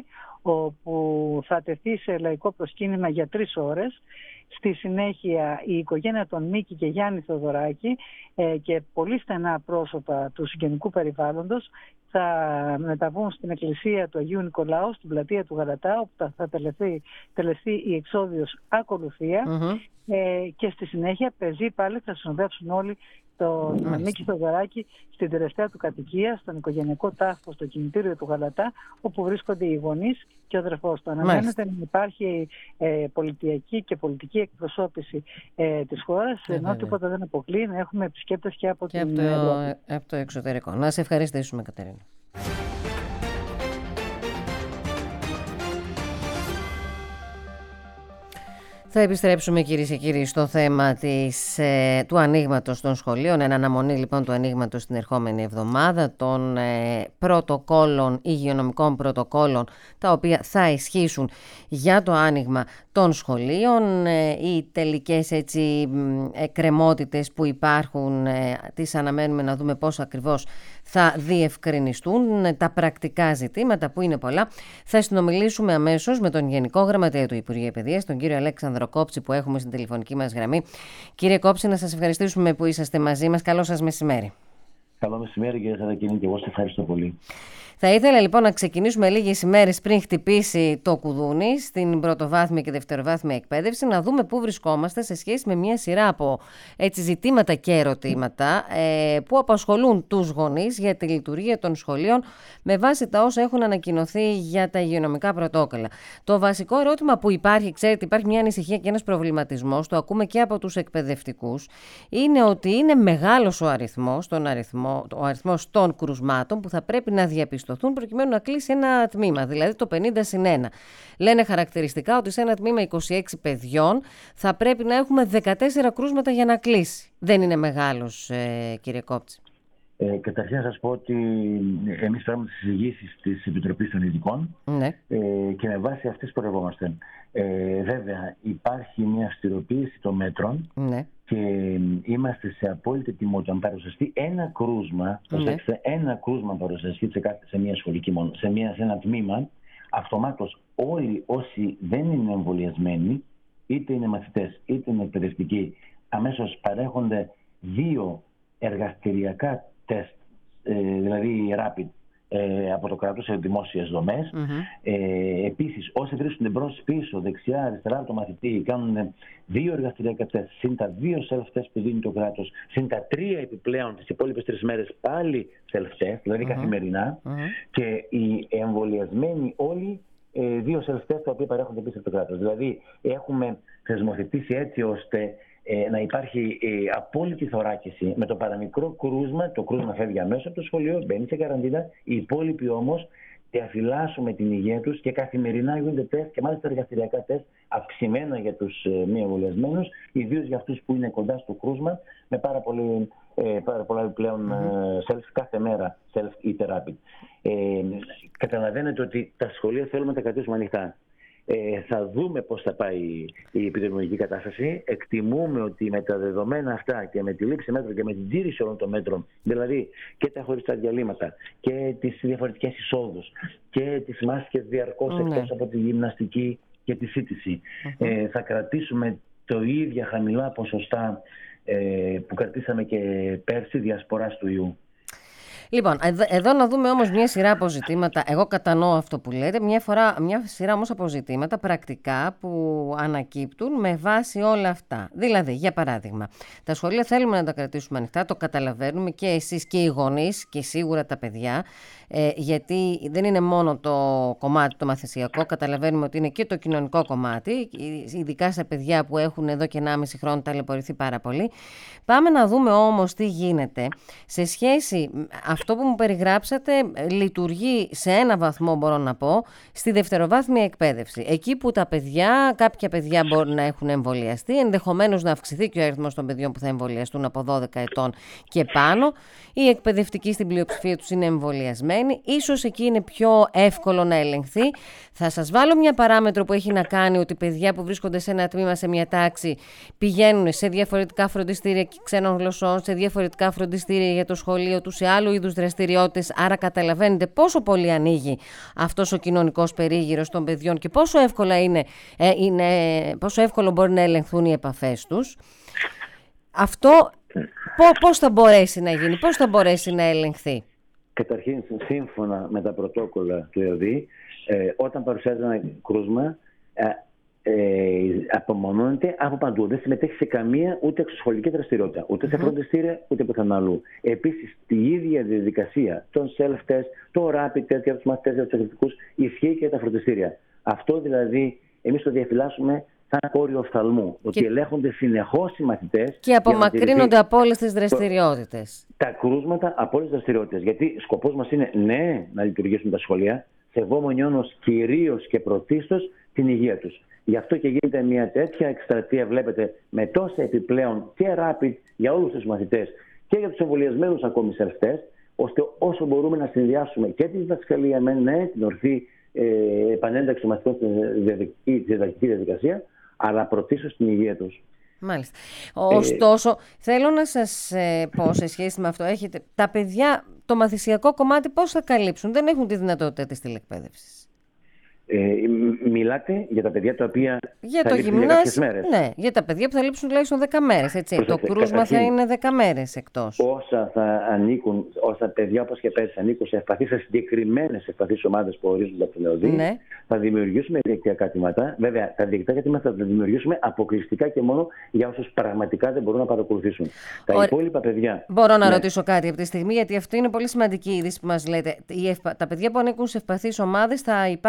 όπου θα τεθεί σε λαϊκό προσκύνημα για τρεις ώρες. Στη συνέχεια η οικογένεια των Μίκη και Γιάννη Θεοδωράκη ε, και πολύ στενά πρόσωπα του συγγενικού περιβάλλοντος θα μεταβούν στην εκκλησία του Αγίου Νικολάου, στην πλατεία του Γαλατά, όπου θα τελεθεί, τελεθεί η εξόδιος ακολουθία. Mm-hmm. ε, και στη συνέχεια πεζοί πάλι θα συνοδεύσουν όλοι τον Μίκη Θεοδωράκη στην τελευταία του κατοικία, στον οικογενειακό τάφο, στο κημητήριο του Γαλατά, όπου βρίσκονται οι γονείς και ο αδερφός του. Αναμένεται να υπάρχει ε, πολιτιακή και πολιτική εκπροσώπηση ε, της χώρας, ε, ενώ τίποτα δεν αποκλείει να έχουμε επισκέπτες και από και την από το, από το εξωτερικό. Να σε ευχαριστήσουμε, Κατερίνα. Θα επιστρέψουμε, κυρίες και κύριοι, στο θέμα της, ε, του ανοίγματος των σχολείων. Εν αναμονή λοιπόν του ανοίγματος την ερχόμενη εβδομάδα, των ε, πρωτοκόλων, υγειονομικών πρωτοκόλων, τα οποία θα ισχύσουν για το άνοιγμα των σχολείων. Ε, οι τελικές έτσι εκκρεμότητες που υπάρχουν, ε, τις αναμένουμε να δούμε πώς ακριβώς θα διευκρινιστούν. Τα πρακτικά ζητήματα, που είναι πολλά, θα συνομιλήσουμε αμέσως με τον Γενικό Γραμματέα του Υπουργείου Παιδείας, τον κύριο Αλέξανδρο Κόψη, που έχουμε στην τηλεφωνική μας γραμμή. Κύριε Κόψη, να σας ευχαριστήσουμε που είσαστε μαζί μας. Καλό σας μεσημέρι. Καλό μεσημέρι, κύριε Σαρακίνη, και εγώ σας ευχαριστώ πολύ. Θα ήθελα λοιπόν να ξεκινήσουμε λίγες ημέρες πριν χτυπήσει το κουδούνι στην πρωτοβάθμια και δευτεροβάθμια εκπαίδευση, να δούμε πού βρισκόμαστε σε σχέση με μια σειρά από έτσι, ζητήματα και ερωτήματα ε, που απασχολούν τους γονείς για τη λειτουργία των σχολείων με βάση τα όσα έχουν ανακοινωθεί για τα υγειονομικά πρωτόκολλα. Το βασικό ερώτημα που υπάρχει, ξέρετε, υπάρχει μια ανησυχία και ένας προβληματισμός, το ακούμε και από τους εκπαιδευτικούς, είναι ότι είναι μεγάλος ο αριθμός, τον αριθμό αριθμό, ο αριθμός των κρουσμάτων που θα πρέπει να διαπιστωθούν προκειμένου να κλείσει ένα τμήμα, δηλαδή το πενήντα συν ένα. Λένε χαρακτηριστικά ότι σε ένα τμήμα είκοσι έξι παιδιών θα πρέπει να έχουμε δεκατέσσερα κρούσματα για να κλείσει. Δεν είναι μεγάλος, ε, κύριε Κόπτση? Ε, καταρχήν να σας πω ότι εμείς κάνουμε τις εισηγήσεις της Επιτροπής των Ειδικών, ναι. ε, και με βάση αυτές προεργόμαστε. Ε, βέβαια υπάρχει μια αυστηροποίηση των μέτρων, ναι. και είμαστε σε απόλυτη τιμότητα αν παρουσιαστεί ένα κρούσμα, ναι. ένα κρούσμα παρουσιαστεί σε, κάθε, σε μια σχολική μόνο, σε, μια, σε ένα τμήμα, αυτομάτως όλοι όσοι δεν είναι εμβολιασμένοι, είτε είναι μαθητές είτε είναι εκπαιδευτικοί, αμέσως παρέχονται δύο εργαστηριακά τεστ, ε, δηλαδή rapid, ε, από το κράτος σε δημόσιες δομές. Mm-hmm. Ε, επίσης, όσοι βρίσκονται μπρος, πίσω, δεξιά, αριστερά από το μαθητή, κάνουν δύο εργαστηριακά τεστ, συν τα δύο self-test που δίνει το κράτος, συν τα τρία επιπλέον τις υπόλοιπες τρεις μέρες πάλι self-test, δηλαδή mm-hmm. καθημερινά, mm-hmm. και οι εμβολιασμένοι όλοι ε, δύο self-test τα οποία παρέχονται επίσης από το κράτος. Δηλαδή, έχουμε θεσμοθετήσει έτσι ώστε Ε, να υπάρχει ε, απόλυτη θωράκιση με το παραμικρό κρούσμα. Το κρούσμα φεύγει αμέσως από το σχολείο, μπαίνει σε καραντίνα. Οι υπόλοιποι όμως διαφυλάσσουμε την υγεία τους και καθημερινά γίνονται τεστ, και μάλιστα εργαστηριακά τεστ αυξημένα για τους ε, μη εμβολιασμένους, ιδίως για αυτούς που είναι κοντά στο κρούσμα, με πάρα, πολύ, ε, πάρα πολλά επιπλέον mm-hmm. self κάθε μέρα, self ή rapid. Ε, καταλαβαίνετε ότι τα σχολεία θέλουμε να τα κρατήσουμε ανοιχτά. Ε, θα δούμε πώς θα πάει η επιδημιολογική κατάσταση. Εκτιμούμε ότι με τα δεδομένα αυτά και με τη λήψη μέτρων και με την τήρηση όλων των μέτρων, δηλαδή και τα χωριστά διαλύματα και τις διαφορετικές εισόδους και τις μάσκες διαρκώς mm-hmm. εκτός από τη γυμναστική και τη σύντηση, mm-hmm. ε, θα κρατήσουμε το ίδια χαμηλά ποσοστά ε, που κρατήσαμε και πέρσι διασποράς του ιού. Λοιπόν, εδώ να δούμε όμως μια σειρά αποζητήματα. Εγώ κατανοώ αυτό που λέτε. Μια, φορά, μια σειρά όμως αποζητήματα πρακτικά που ανακύπτουν με βάση όλα αυτά. Δηλαδή, για παράδειγμα, τα σχολεία θέλουμε να τα κρατήσουμε ανοιχτά, το καταλαβαίνουμε και εσείς και οι γονείς και σίγουρα τα παιδιά, ε, γιατί δεν είναι μόνο το κομμάτι το μαθησιακό, καταλαβαίνουμε ότι είναι και το κοινωνικό κομμάτι, ειδικά σε παιδιά που έχουν εδώ και ενάμιση χρόνο ταλαιπωρηθεί πάρα πολύ. Πάμε να δούμε όμως τι γίνεται σε σχέση. Αυτό που μου περιγράψατε λειτουργεί σε ένα βαθμό, μπορώ να πω, στη δευτεροβάθμια εκπαίδευση. Εκεί που τα παιδιά, κάποια παιδιά μπορεί να έχουν εμβολιαστεί, ενδεχομένως να αυξηθεί και ο αριθμός των παιδιών που θα εμβολιαστούν από δώδεκα ετών και πάνω. Οι εκπαιδευτικοί στην πλειοψηφία τους είναι εμβολιασμένοι. Ίσως εκεί είναι πιο εύκολο να ελεγχθεί. Θα σας βάλω μια παράμετρο που έχει να κάνει ότι παιδιά που βρίσκονται σε ένα τμήμα, σε μια τάξη, πηγαίνουν σε διαφορετικά φροντιστήρια ξένων γλωσσών, σε διαφορετικά φροντιστήρια για το σχολείο τους, σε άλλου είδους δραστηριότητες. Άρα καταλαβαίνετε πόσο πολύ ανοίγει αυτός ο κοινωνικός περίγυρος των παιδιών και πόσο, εύκολα είναι, ε, είναι, πόσο εύκολο μπορεί να ελεγχθούν οι επαφές τους. Αυτό πώς θα μπορέσει να γίνει, πώς θα μπορέσει να ελεγχθεί? Καταρχήν, σύμφωνα με τα πρωτόκολλα του ΕΟΔΗ, ε, όταν παρουσιάζει ένα κρούσμα, ε, ε, απομονώνεται από παντού. Δεν συμμετέχει σε καμία ούτε εξωσχολική δραστηριότητα, ούτε σε φροντιστήρια, ούτε πουθενά αλλού. Επίσης, τη ίδια διαδικασία, τον self-test, το rapid test για τους μαθητές, για τους εκπαιδευτικούς, ισχύει και για τα φροντιστήρια. Αυτό δηλαδή, εμείς το διαφυλάσσουμε σαν κόριο οφθαλμού. Και... ότι ελέγχονται συνεχώς οι μαθητές. Και απομακρύνονται από όλες τις δραστηριότητες. Τα κρούσματα από όλες τις δραστηριότητες. Γιατί σκοπός μας είναι, ναι, να λειτουργήσουν τα σχολεία, σεβόμενοι όμως κυρίως και πρωτίστως την υγεία τους. Γι' αυτό και γίνεται μια τέτοια εκστρατεία, βλέπετε, με τόσα επιπλέον και rapid για όλους τους μαθητές και για τους εμβολιασμένους ακόμη self-test, ώστε όσο μπορούμε να συνδυάσουμε και τη διδασκαλία με ναι, την ορθή ε, επανένταξη των μαθητών στη διδακτική διαδικασία, αλλά πρωτίστως την υγεία τους. Μάλιστα. Ωστόσο, ε, θέλω να σας ε, πω σε σχέση με αυτό, έχετε, τα παιδιά το μαθησιακό κομμάτι πώς θα καλύψουν? Δεν έχουν τη δυνατότητα της τηλεκπαίδευσης. Ε, μιλάτε για τα παιδιά τα οποία για θα το λείψουν για κάποιες μέρες. Ναι, για τα παιδιά που θα λείψουν τουλάχιστον δέκα μέρες. Έτσι. Το κρούσμα θα είναι δέκα μέρες εκτός. Όσα θα ανήκουν, όσα παιδιά όπως και πέρσι ανήκουν σε ευπαθείς, σε συγκεκριμένες ευπαθείς ομάδες που ορίζονται από την ΕΟΔΗ, ναι. θα δημιουργήσουμε διαδικτυακά τμήματα. Βέβαια, τα διαδικτυακά τμήματα θα τα δημιουργήσουμε αποκλειστικά και μόνο για όσους πραγματικά δεν μπορούν να παρακολουθήσουν. Τα Ωρα... υπόλοιπα παιδιά. Μπορώ να ναι. ρωτήσω κάτι από τη στιγμή, γιατί αυτό είναι πολύ σημαντική είδηση που μας λέτε. Τα παιδιά που ανήκουν σε ευπαθείς ομάδες θα υπάρξουν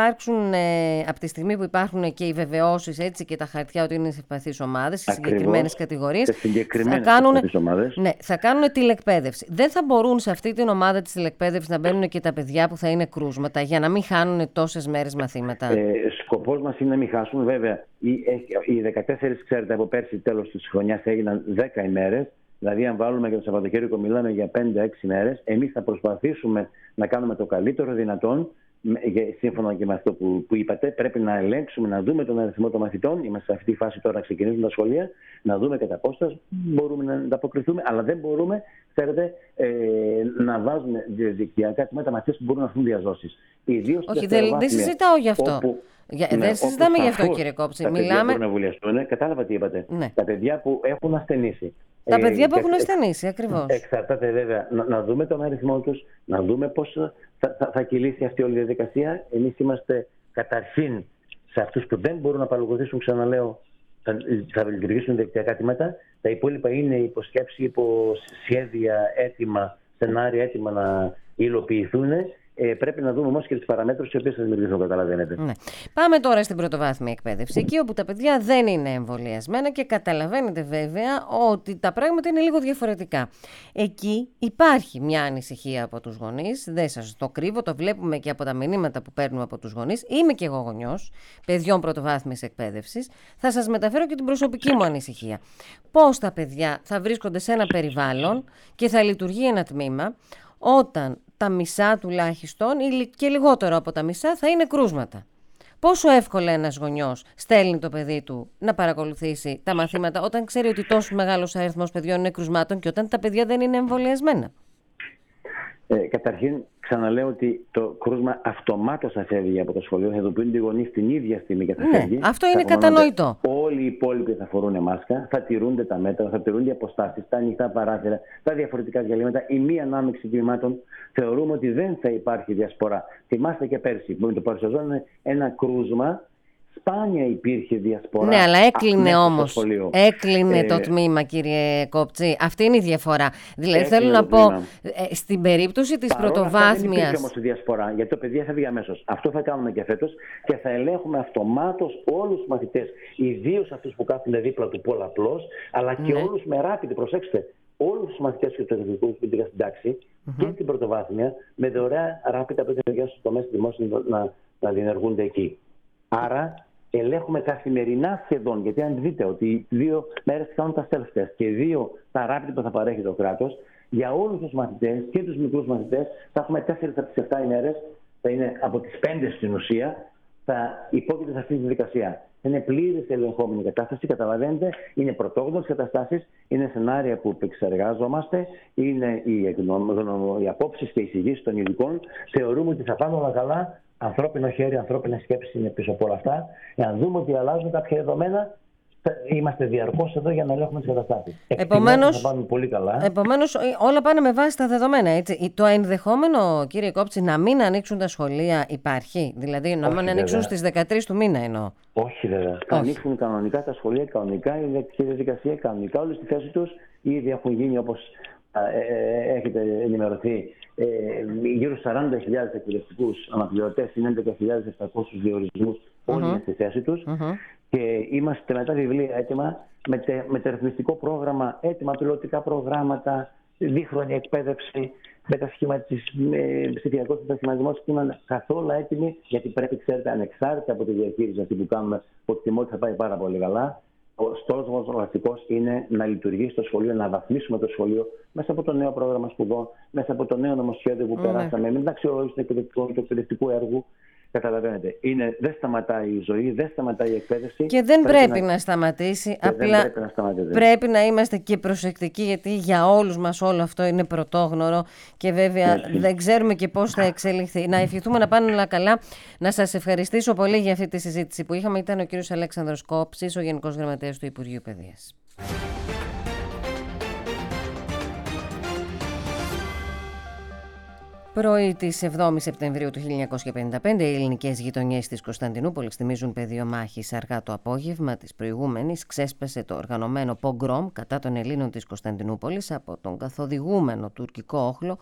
υπάρχουν, ε, από τη στιγμή που υπάρχουν και οι βεβαιώσεις, έτσι, και τα χαρτιά ότι είναι σε ευπαθείς ομάδες, σε συγκεκριμένες κατηγορίες, θα κάνουν, ναι, θα κάνουν τηλεκπαίδευση. Δεν θα μπορούν σε αυτή την ομάδα της τηλεκπαίδευσης να μπαίνουν και τα παιδιά που θα είναι κρούσματα, για να μην χάνουν τόσες μέρες μαθήματα? Ε, σκοπός μας είναι να μην χάσουν. Βέβαια, οι, οι δεκατέσσερις, ξέρετε, από πέρσι τέλος της χρονιάς έγιναν δέκα ημέρες. Δηλαδή, αν βάλουμε και το Σαββατοκύριακο, μιλάμε για πέντε έξι μέρες. Εμείς θα προσπαθήσουμε να κάνουμε το καλύτερο δυνατόν, σύμφωνα και με αυτό που, που είπατε. Πρέπει να ελέγξουμε, να δούμε τον αριθμό των μαθητών. Είμαστε σε αυτή τη φάση τώρα να ξεκινήσουν τα σχολεία, να δούμε κατά πόσο μπορούμε να ανταποκριθούμε. Αλλά δεν μπορούμε, ξέρετε, ε, να βάζουμε διαδικτυακά με τα μαθητές που μπορούν να έρθουν διαζώσεις. Όχι, δεν, δεν συζητάω γι' αυτό. Όπου, Για, ναι, δεν συζητάμε γι' αυτό, κύριε Κόψη. Τα Μιλάμε... παιδιά μπορούν να βουλιαστούν. Κατάλαβα τι είπατε. Ναι. Τα παιδιά που έχουν ασθενήσει. Τα ε, παιδιά που ε, έχουν ασθενήσει, ακριβώς. Εξαρτάται βέβαια να, να δούμε τον αριθμό τους, να δούμε πώς θα, θα, θα κυλήσει αυτή όλη η διαδικασία. Εμείς είμαστε καταρχήν σε αυτούς που δεν μπορούν να παρακολουθήσουν, ξαναλέω, θα, θα λειτουργήσουν διαδικτυακά τμήματα. Τα υπόλοιπα είναι υποσκέψη, υποσχέδια, έτοιμα, σενάρια έτοιμα να υλοποιηθούν. Ε, πρέπει να δούμε όμως και τις παραμέτρους οι οποίες θα δημιουργηθούν, καταλαβαίνετε. Ναι. Πάμε τώρα στην πρωτοβάθμια εκπαίδευση, εκεί όπου τα παιδιά δεν είναι εμβολιασμένα και καταλαβαίνετε βέβαια ότι τα πράγματα είναι λίγο διαφορετικά. Εκεί υπάρχει μια ανησυχία από τους γονείς, δεν σας το κρύβω, το βλέπουμε και από τα μηνύματα που παίρνουμε από τους γονείς. Είμαι και εγώ γονιός παιδιών πρωτοβάθμιας εκπαίδευσης. Θα σας μεταφέρω και την προσωπική μου ανησυχία. Πώς τα παιδιά θα βρίσκονται σε ένα περιβάλλον και θα λειτουργεί ένα τμήμα όταν τα μισά τουλάχιστον ή και λιγότερο από τα μισά θα είναι κρούσματα. Πόσο εύκολα ένας γονιός στέλνει το παιδί του να παρακολουθήσει τα μαθήματα όταν ξέρει ότι τόσο μεγάλος αριθμός παιδιών είναι κρουσμάτων και όταν τα παιδιά δεν είναι εμβολιασμένα? Ε, καταρχήν, ξαναλέω ότι το κρούσμα αυτομάτως θα φεύγει από το σχολείο, θα ειδοποιούν οι γονείς την ίδια στιγμή και θα ναι, φεύγει. Αυτό είναι κατανοητό. Όλοι οι υπόλοιποι θα φορούν μάσκα, θα τηρούνται τα μέτρα, θα τηρούνται οι αποστάσεις, τα ανοιχτά παράθυρα, τα διαφορετικά διαλύματα, η μη ανάμειξη τμήματων. Θεωρούμε ότι δεν θα υπάρχει διασπορά. Θυμάστε και πέρσι που με το παρουσιαζόταν είναι ένα κρούσμα. Σπάνια υπήρχε διασπορά. Ναι, αλλά έκλεινε όμως. Έκλεινε ε, το τμήμα, κύριε Κόψη. Αυτή είναι η διαφορά. Δηλαδή, θέλω να πω, ε, στην περίπτωση της πρωτοβάθμιας. Δεν υπήρχε όμως η διασπορά, γιατί το παιδί έφευγε αμέσως. Αυτό θα κάνουμε και φέτος και θα ελέγχουμε αυτομάτως όλους τους μαθητές, ιδίως αυτούς που κάθονται δίπλα του πολλαπλώς, αλλά και ναι. όλους με rapid. Προσέξτε, όλους τους μαθητές και τους εκπαιδευτικούς που πήγαν στην τάξη mm-hmm. και στην πρωτοβάθμια με δωρεά rapid από την εργασία στους τομείς δημόσιων να, να διενεργούνται εκεί. Άρα, ελέγχουμε καθημερινά σχεδόν, γιατί αν δείτε ότι δύο μέρες κάνουν τα self-test και δύο τα rapid που θα παρέχει το κράτος, για όλους τους μαθητές και τους μικρούς μαθητές θα έχουμε τέσσερις από τις επτά ημέρες, θα είναι από τις πέντε στην ουσία, θα υπόκειται σε αυτή τη διαδικασία. Είναι πλήρης ελεγχόμενη κατάσταση, καταλαβαίνετε, είναι πρωτόγνωρες καταστάσεις, είναι σενάρια που επεξεργάζομαστε, είναι οι, οι απόψεις και οι εισηγήσεις των ειδικών. Θεωρούμε ότι θα πάνε όλα καλά. Ανθρώπινο χέρι, ανθρώπινη σκέψη είναι πίσω από όλα αυτά. Εάν δούμε ότι αλλάζουν κάποια δεδομένα, είμαστε διαρκώς εδώ για να ελέγχουμε τις καταστάσεις. Επομένως, θα πάμε πολύ καλά. Επομένως, όλα πάνε με βάση τα δεδομένα. Έτσι. Το ενδεχόμενο, κύριε Κόψη, να μην ανοίξουν τα σχολεία υπάρχει. Δηλαδή, να μην ανοίξουν στις δεκατρείς του μήνα εννοώ. Όχι, βέβαια. Θα ανοίξουν κανονικά τα σχολεία, κανονικά η διαδικασία, κανονικά όλοι στη θέση τους. Ήδη έχουν γίνει, όπως έχετε ενημερωθεί, ε, γύρω στους σαράντα χιλιάδες εκπαιδευτικούς αναπληρωτές, είναι έντεκα χιλιάδες επτακόσιους διορισμούς, όλοι είναι στη θέση τους. Mm-hmm. Και είμαστε με τα βιβλία έτοιμα, με τε, μεταρρυθμιστικό πρόγραμμα, έτοιμα πιλωτικά προγράμματα, δίχρονη εκπαίδευση, ψηφιακός μετασχηματισμός που είναι καθόλου έτοιμοι, γιατί πρέπει, ξέρετε, ανεξάρτητα από τη διαχείριση αυτή που κάνουμε, ότι θα πάει πάρα πολύ καλά. Ο στόχος μας ο βασικός είναι να λειτουργήσει το σχολείο, να βαθμίσουμε το σχολείο μέσα από το νέο πρόγραμμα σπουδών, μέσα από το νέο νομοσχέδιο που mm. περάσαμε, με την αξιολόγηση του εκπαιδευτικού, του εκπαιδευτικού έργου. Καταλαβαίνετε, είναι, δεν σταματάει η ζωή, δεν σταματάει η εκπαίδευση. Και δεν πρέπει, πρέπει να... να σταματήσει, και απλά πρέπει να, σταματήσει. πρέπει να είμαστε και προσεκτικοί, γιατί για όλους μας όλο αυτό είναι πρωτόγνωρο και βέβαια Έτσι. δεν ξέρουμε και πώς θα εξελιχθεί. Να ευχηθούμε να πάνε όλα καλά. Να σας ευχαριστήσω πολύ για αυτή τη συζήτηση που είχαμε. Ήταν ο κύριος Αλέξανδρος Κόψης, ο Γενικός Γραμματέας του Υπουργείου Παιδείας. Πρωί της εβδόμης Σεπτεμβρίου του χίλια εννιακόσια πενήντα πέντε, οι ελληνικές γειτονιές της Κωνσταντινούπολης θυμίζουν πεδίο μάχης. Αργά το απόγευμα της προηγούμενης ξέσπασε το οργανωμένο πογκρόμ κατά των Ελλήνων της Κωνσταντινούπολης από τον καθοδηγούμενο τουρκικό όχλο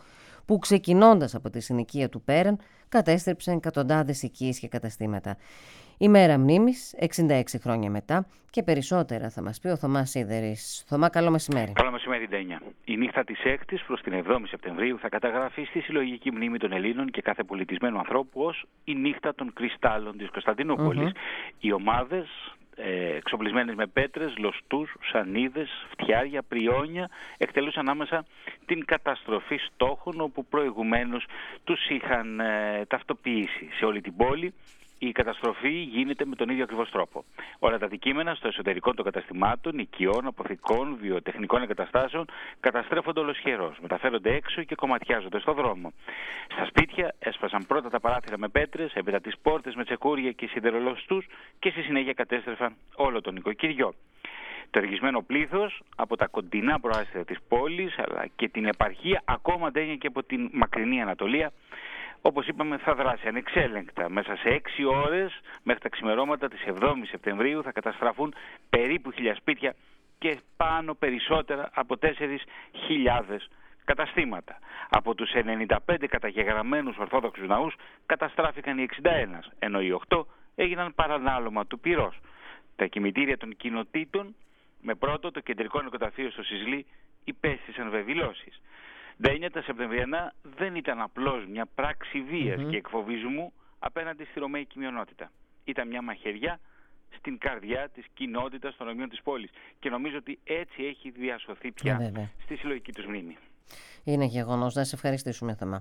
που ξεκινώντας από τη συνοικία του Πέραν κατέστρεψε εκατοντάδες οικίες και καταστήματα. Η μέρα μνήμης, εξήντα έξι χρόνια μετά, και περισσότερα θα μας πει ο Θωμάς Σίδερης. Θωμά, καλό μεσημέρι. Καλό μεσημέρι, Ντένια. Η νύχτα της έκτη προς την εβδόμη Σεπτεμβρίου θα καταγραφεί στη συλλογική μνήμη των Ελλήνων και κάθε πολιτισμένου ανθρώπου ως η νύχτα των κρυστάλλων της Κωνσταντινούπολης. Mm-hmm. Οι ομάδες ε, εξοπλισμένες με πέτρες, λωστούς, σανίδες, φτιάρια, πριόνια εκτελούσαν άμεσα την καταστροφή στόχων όπου προηγουμένως τους είχαν ε, ταυτοποιήσει σε όλη την πόλη. Η καταστροφή γίνεται με τον ίδιο ακριβώς τρόπο. Όλα τα αντικείμενα στο εσωτερικό των καταστημάτων, οικειών, αποθηκών, βιοτεχνικών εγκαταστάσεων καταστρέφονται ολοσχερώς, μεταφέρονται έξω και κομματιάζονται στο δρόμο. Στα σπίτια έσπασαν πρώτα τα παράθυρα με πέτρες, έπειτα τις πόρτες με τσεκούρια και σιδερολοστούς και στη συνέχεια κατέστρεφαν όλο το νοικοκυριό. Το εργισμένο πλήθος από τα κοντινά προάστια της πόλης αλλά και την επαρχία, ακόμα Ντένια και από την μακρινή Ανατολία, όπως είπαμε, θα δράσει ανεξέλεγκτα. Μέσα σε έξι ώρες μέχρι τα ξημερώματα της εβδόμης Σεπτεμβρίου θα καταστραφούν περίπου χίλια σπίτια και πάνω περισσότερα από τέσσερις χιλιάδες καταστήματα. Από τους ενενήντα πέντε καταγεγραμμένους Ορθόδοξους ναούς καταστράφηκαν οι εξήντα ένα, ενώ οι οκτώ έγιναν παρανάλωμα του πυρός. Τα κημητήρια των κοινοτήτων, με πρώτο το κεντρικό νοικοταφείο στο Σισλή, υπέστησαν βεβηλώσεις. Ντένια, τα Σεπτεμβριανά δεν ήταν απλώς μια πράξη βίας mm-hmm. και εκφοβισμού απέναντι στη ρωμαϊκή μειονότητα. Ήταν μια μαχαιριά στην καρδιά της κοινότητας των Ρωμαίων της πόλης και νομίζω ότι έτσι έχει διασωθεί πια yeah, στη συλλογική τους μνήμη. Είναι γεγονός. Να σε ευχαριστήσουμε, Θωμά.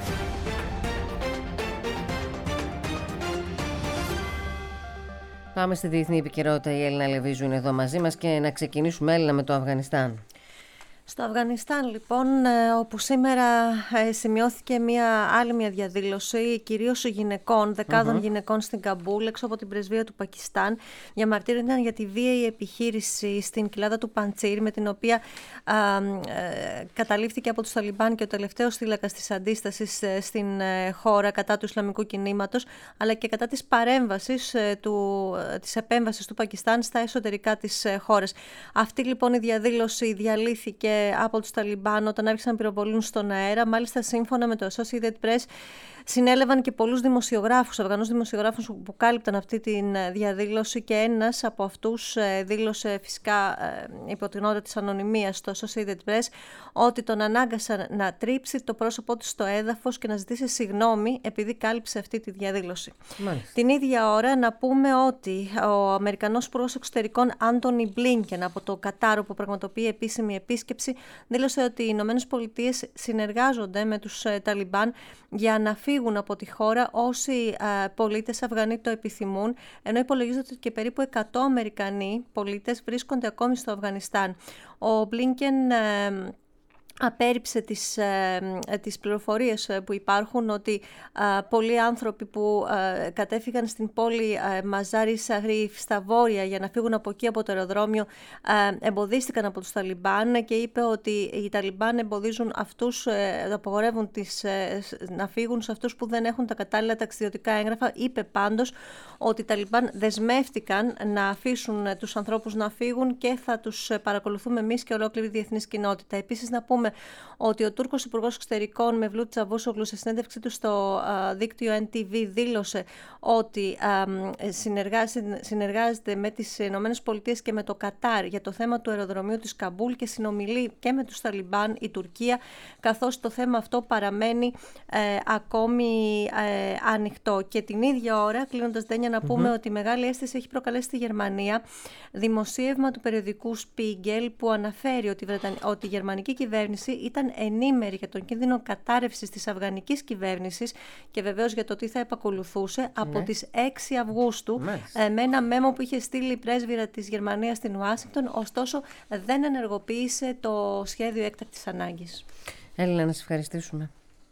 Πάμε στη διεθνή επικαιρότητα. Η Έλληνα Λεβίζου είναι εδώ μαζί μας και να ξεκινήσουμε, Έλληνα, με το Αφγανιστάν. Στο Αφγανιστάν, λοιπόν, όπου σήμερα σημειώθηκε μια άλλη μια διαδήλωση, κυρίως γυναικών, δεκάδων mm-hmm. γυναικών στην Καμπούλ, έξω από την πρεσβεία του Πακιστάν, διαμαρτύρονταν για τη βίαιη επιχείρηση στην κοιλάδα του Παντσίρ, με την οποία α, α, καταλήφθηκε από τους Ταλιμπάν και ο τελευταίος θύλακας της αντίστασης στην χώρα κατά του Ισλαμικού κινήματος, αλλά και κατά της παρέμβασης, του, της επέμβασης του Πακιστάν στα εσωτερικά της χώρας. Αυτή, λοιπόν, η διαδήλωση διαλύθηκε από τους Ταλιμπάν όταν άρχισαν να πυροβολούν στον αέρα. Μάλιστα, σύμφωνα με το Associated Press, συνέλαβαν και πολλούς δημοσιογράφους, Αφγανούς δημοσιογράφους που κάλυπταν αυτή τη διαδήλωση και ένας από αυτούς δήλωσε φυσικά υπό την ώρα της ανωνυμίας στο Associated Press ότι τον ανάγκασαν να τρίψει το πρόσωπό του στο έδαφος και να ζητήσει συγγνώμη επειδή κάλυψε αυτή τη διαδήλωση. Μάλιστα. Την ίδια ώρα να πούμε ότι ο Αμερικανός Υπουργός Εξωτερικών Άντονι Μπλίνκεν από το Κατάρ, που πραγματοποιεί επίσημη επίσκεψη, δήλωσε ότι οι Ηνωμένες Πολιτείες συνεργάζονται με τους Ταλιμπάν για να φύγουν από τη χώρα όσοι α, πολίτες Αφγανοί το επιθυμούν, ενώ υπολογίζεται ότι και περίπου εκατό Αμερικανοί πολίτες βρίσκονται ακόμη στο Αφγανιστάν. Ο Μπλίνκεν ε, απέρριψε τις, ε, τις πληροφορίες που υπάρχουν ότι ε, πολλοί άνθρωποι που ε, κατέφυγαν στην πόλη ε, Μαζάρι Σαρίφ στα βόρεια για να φύγουν από εκεί από το αεροδρόμιο ε, εμποδίστηκαν από τους Ταλιμπάν και είπε ότι οι Ταλιμπάν εμποδίζουν αυτούς, ε, απογορεύουν τις, ε, να φύγουν σε αυτούς που δεν έχουν τα κατάλληλα ταξιδιωτικά έγγραφα. Είπε πάντως ότι οι Ταλιμπάν δεσμεύτηκαν να αφήσουν τους ανθρώπους να φύγουν και θα τους παρακολουθούμε εμείς και ολόκληρη διεθνής κοινότητα. Επίσης, να πούμε ότι ο Τούρκος Υπουργός Εξωτερικών Μευλούτ Τσαβούσογλου σε συνέντευξή του στο α, δίκτυο εν τι βι δήλωσε ότι α, συνεργάζεται, συνεργάζεται με τις Ηνωμένες Πολιτείες και με το Κατάρ για το θέμα του αεροδρομίου της Καμπούλ και συνομιλεί και με τους Ταλιμπάν η Τουρκία, καθώς το θέμα αυτό παραμένει ε, ακόμη ε, ανοιχτό. Και την ίδια ώρα, κλείνοντας, Ντένια, να πούμε mm-hmm. ότι μεγάλη αίσθηση έχει προκαλέσει στη Γερμανία δημοσίευμα του περιοδικού Spiegel που αναφέρει ότι, ότι η γερμανική κυβέρνηση ήταν ενήμερη για τον κίνδυνο κατάρρευσης της αφγανικής κυβέρνησης και βεβαίως για το τι θα επακολουθούσε ναι. από τις έξι Αυγούστου ε, με ένα μέμο που είχε στείλει η πρέσβυρα της Γερμανίας στην Ουάσιγκτον, ωστόσο δεν ενεργοποίησε το σχέδιο έκτακτης ανάγκης. Έλληνα, να σας ευχαριστήσουμε.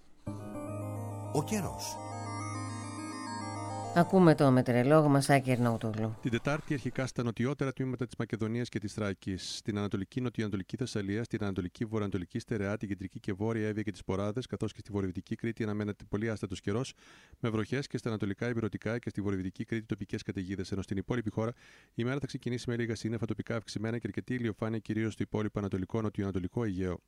Ο καιρός. Ακούμε το μετεωρολόγο μας, Άκη Ερναούτογλου. Την Τετάρτη, αρχικά στα νοτιότερα τμήματα της Μακεδονίας και της Θράκης, στην Ανατολική Νοτιοανατολική Θεσσαλία, στην Ανατολική Βορειοανατολική Στερεά, την Κεντρική και Βόρεια Εύβοια και τις Ποράδες, καθώς και στη Βορειοδυτική Κρήτη αναμένεται πολύ άστατος καιρός, με βροχές και στα Ανατολικά Ηπειρωτικά και στη Βορειοδυτική Κρήτη τοπικές καταιγίδες. Ενώ στην υπόλοιπη χώρα η μέρα θα ξεκινήσει με λίγα σύννεφα, τοπικά αυξημένα και αρκετή ηλιοφάνεια, κυρίως στο υπόλοιπο Ανατολικό Νοτιοανατολικό Αιγαίο.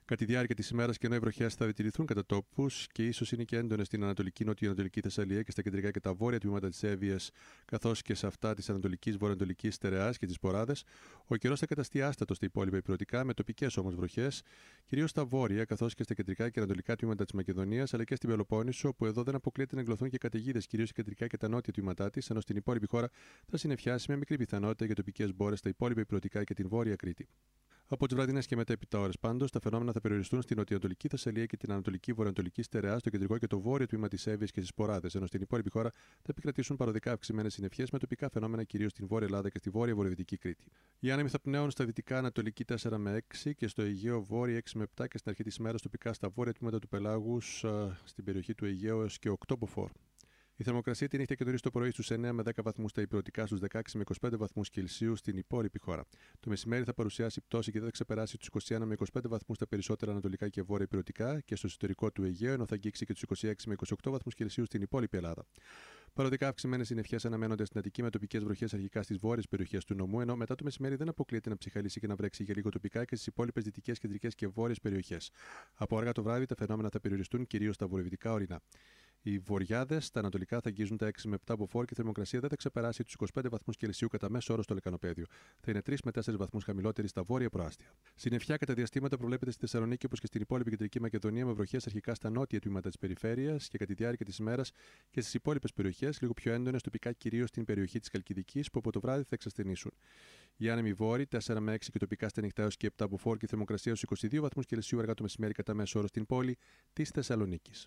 Κατά τη διάρκεια τη ημέρα, και ενώ οι βροχές θα διατηρηθούν κατά τόπους και ίσως είναι και έντονες στην ανατολική, νοτιοανατολική Θεσσαλία και στα κεντρικά και τα βόρεια τμήματα της Εύβοιας, καθώς και σε αυτά της ανατολικής, βορειοανατολικής Στερεάς και τις Ποράδες, ο καιρός θα καταστεί άστατος στα υπόλοιπα υπηρετικά, με τοπικές όμως βροχές, κυρίως στα βόρεια, καθώς και στα κεντρικά και ανατολικά τμήματα της Μακεδονίας, αλλά και στην Πελοπόννησο, που εδώ δεν αποκλείεται να εγκλωθούν και καταιγίδες, κυρίως στα κεντρικά και τα νότια τμήματά της, ενώ στην υπόλοιπη χώρα θα συννεφιάσει με μικρή πιθανότητα για τοπικές μπόρες στα υπόλοιπα υπηρετικά και την βόρεια Κρήτη. Από τις βραδινές και μετέπειτα ώρες πάντως, τα φαινόμενα θα περιοριστούν στην νοτιοανατολική Θεσσαλία και την ανατολική βορειοανατολική Στερεά, στο κεντρικό και το βόρειο τμήμα της Εύβοιας και στις Ποράδες, ενώ στην υπόλοιπη χώρα θα επικρατήσουν παροδικά αυξημένες συννεφιές με τοπικά φαινόμενα κυρίως στην Βόρεια Ελλάδα και στη Βόρεια Βορειοδυτική Κρήτη. Οι άνεμοι θα πνέουν στα δυτικά ανατολική τέσσερα με έξι και στο Αιγαίο βόρεια έξι με επτά και στην αρχή της ημέρας τοπικά στα βόρεια τμήματα του Πελάγους, στην περιοχή του Αιγαίου έως και οκτώ μποφόρ. Η θερμοκρασία τη νύχτα και νωρίς το πρωί στους εννέα με δέκα βαθμούς στα υπηρετικά, στους δεκαέξι με είκοσι πέντε βαθμούς Κελσίου στην υπόλοιπη χώρα. Το μεσημέρι θα παρουσιάσει πτώση και δεν θα ξεπεράσει τους είκοσι ένα με είκοσι πέντε βαθμούς στα περισσότερα ανατολικά και βόρεια υπηρετικά και στο εσωτερικό του Αιγαίου, ενώ θα αγγίξει και τους είκοσι έξι με είκοσι οκτώ βαθμούς Κελσίου στην υπόλοιπη Ελλάδα. Παροδικά αυξημένες συννεφιές αναμένονται στην Αττική με τοπικές βροχές αρχικά στις βόρειες περιοχές του νομού, ενώ μετά το μεσημέρι δεν αποκλείεται να ψυχαλίσει και να βρέξει για λίγο τοπικά και στις υπόλοιπες δυτικές, κεντρικές και βόρειες περιοχές. Από αργά το βράδυ τα φαινόμενα θα περιοριστούν κυρίως στα βορειοδυτικά ορεινά. Οι βορειάδες στα ανατολικά θα αγγίζουν τα έξι με επτά μποφόρ και η θερμοκρασία δεν θα ξεπεράσει τους είκοσι πέντε βαθμούς Κελσίου κατά μέσο όρο στο λεκανοπέδιο. Θα είναι τρεις με τέσσερις βαθμούς χαμηλότερη στα βόρεια προάστια. Συννεφιά κατά διαστήματα προβλέπεται στη Θεσσαλονίκη όπως και στην υπόλοιπη κεντρική Μακεδονία, με βροχές αρχικά στα νότια τμήματα της περιφέρειας και κατά τη διάρκεια της ημέρας και στις υπόλοιπες περιοχές, λίγο πιο έντονες τοπικά κυρίως στην περιοχή της Χαλκιδικής, που από το βράδυ θα εξασθενήσουν. Οι άνεμοι βόρειοι τέσσερα με έξι και τοπικά στα νυχτά έως και επτά μποφόρ και η θερμοκρασία στους είκοσι δύο βαθμούς Κελσίου αργά το μεσημέρι κατά μέσο όρο στην πόλη της Θεσσαλονίκης.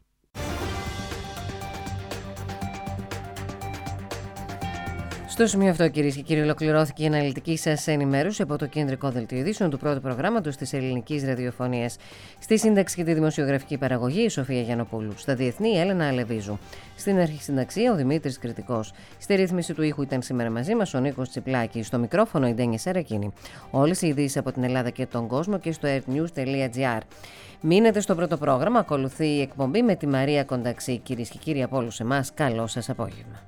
Στο σημείο αυτό, κυρίες και κύριοι, ολοκληρώθηκε η αναλυτική σας ενημέρωση από το κεντρικό δελτίο ειδήσεων του πρώτου προγράμματος της ελληνικής ραδιοφωνίας. Στη σύνταξη και τη δημοσιογραφική παραγωγή η Σοφία Γιαννοπούλου. Στα διεθνή η Έλενα Αλεβίζου. Στην αρχισυνταξία ο Δημήτρης Κρητικός. Στη ρύθμιση του ήχου ήταν σήμερα μαζί μας ο Νίκος Τσιπλάκης. Στο μικρόφωνο η Ντένια Σαρακίνη. Όλες οι ειδήσεις από την Ελλάδα και τον κόσμο και στο earthnews τελεία gr. Μείνετε στο πρώτο πρόγραμμα. Ακολουθεί η εκπομπή με τη Μαρία Κονταξή. Κυρίες και κύριοι, από όλους εμάς, καλό σας απόγευμα.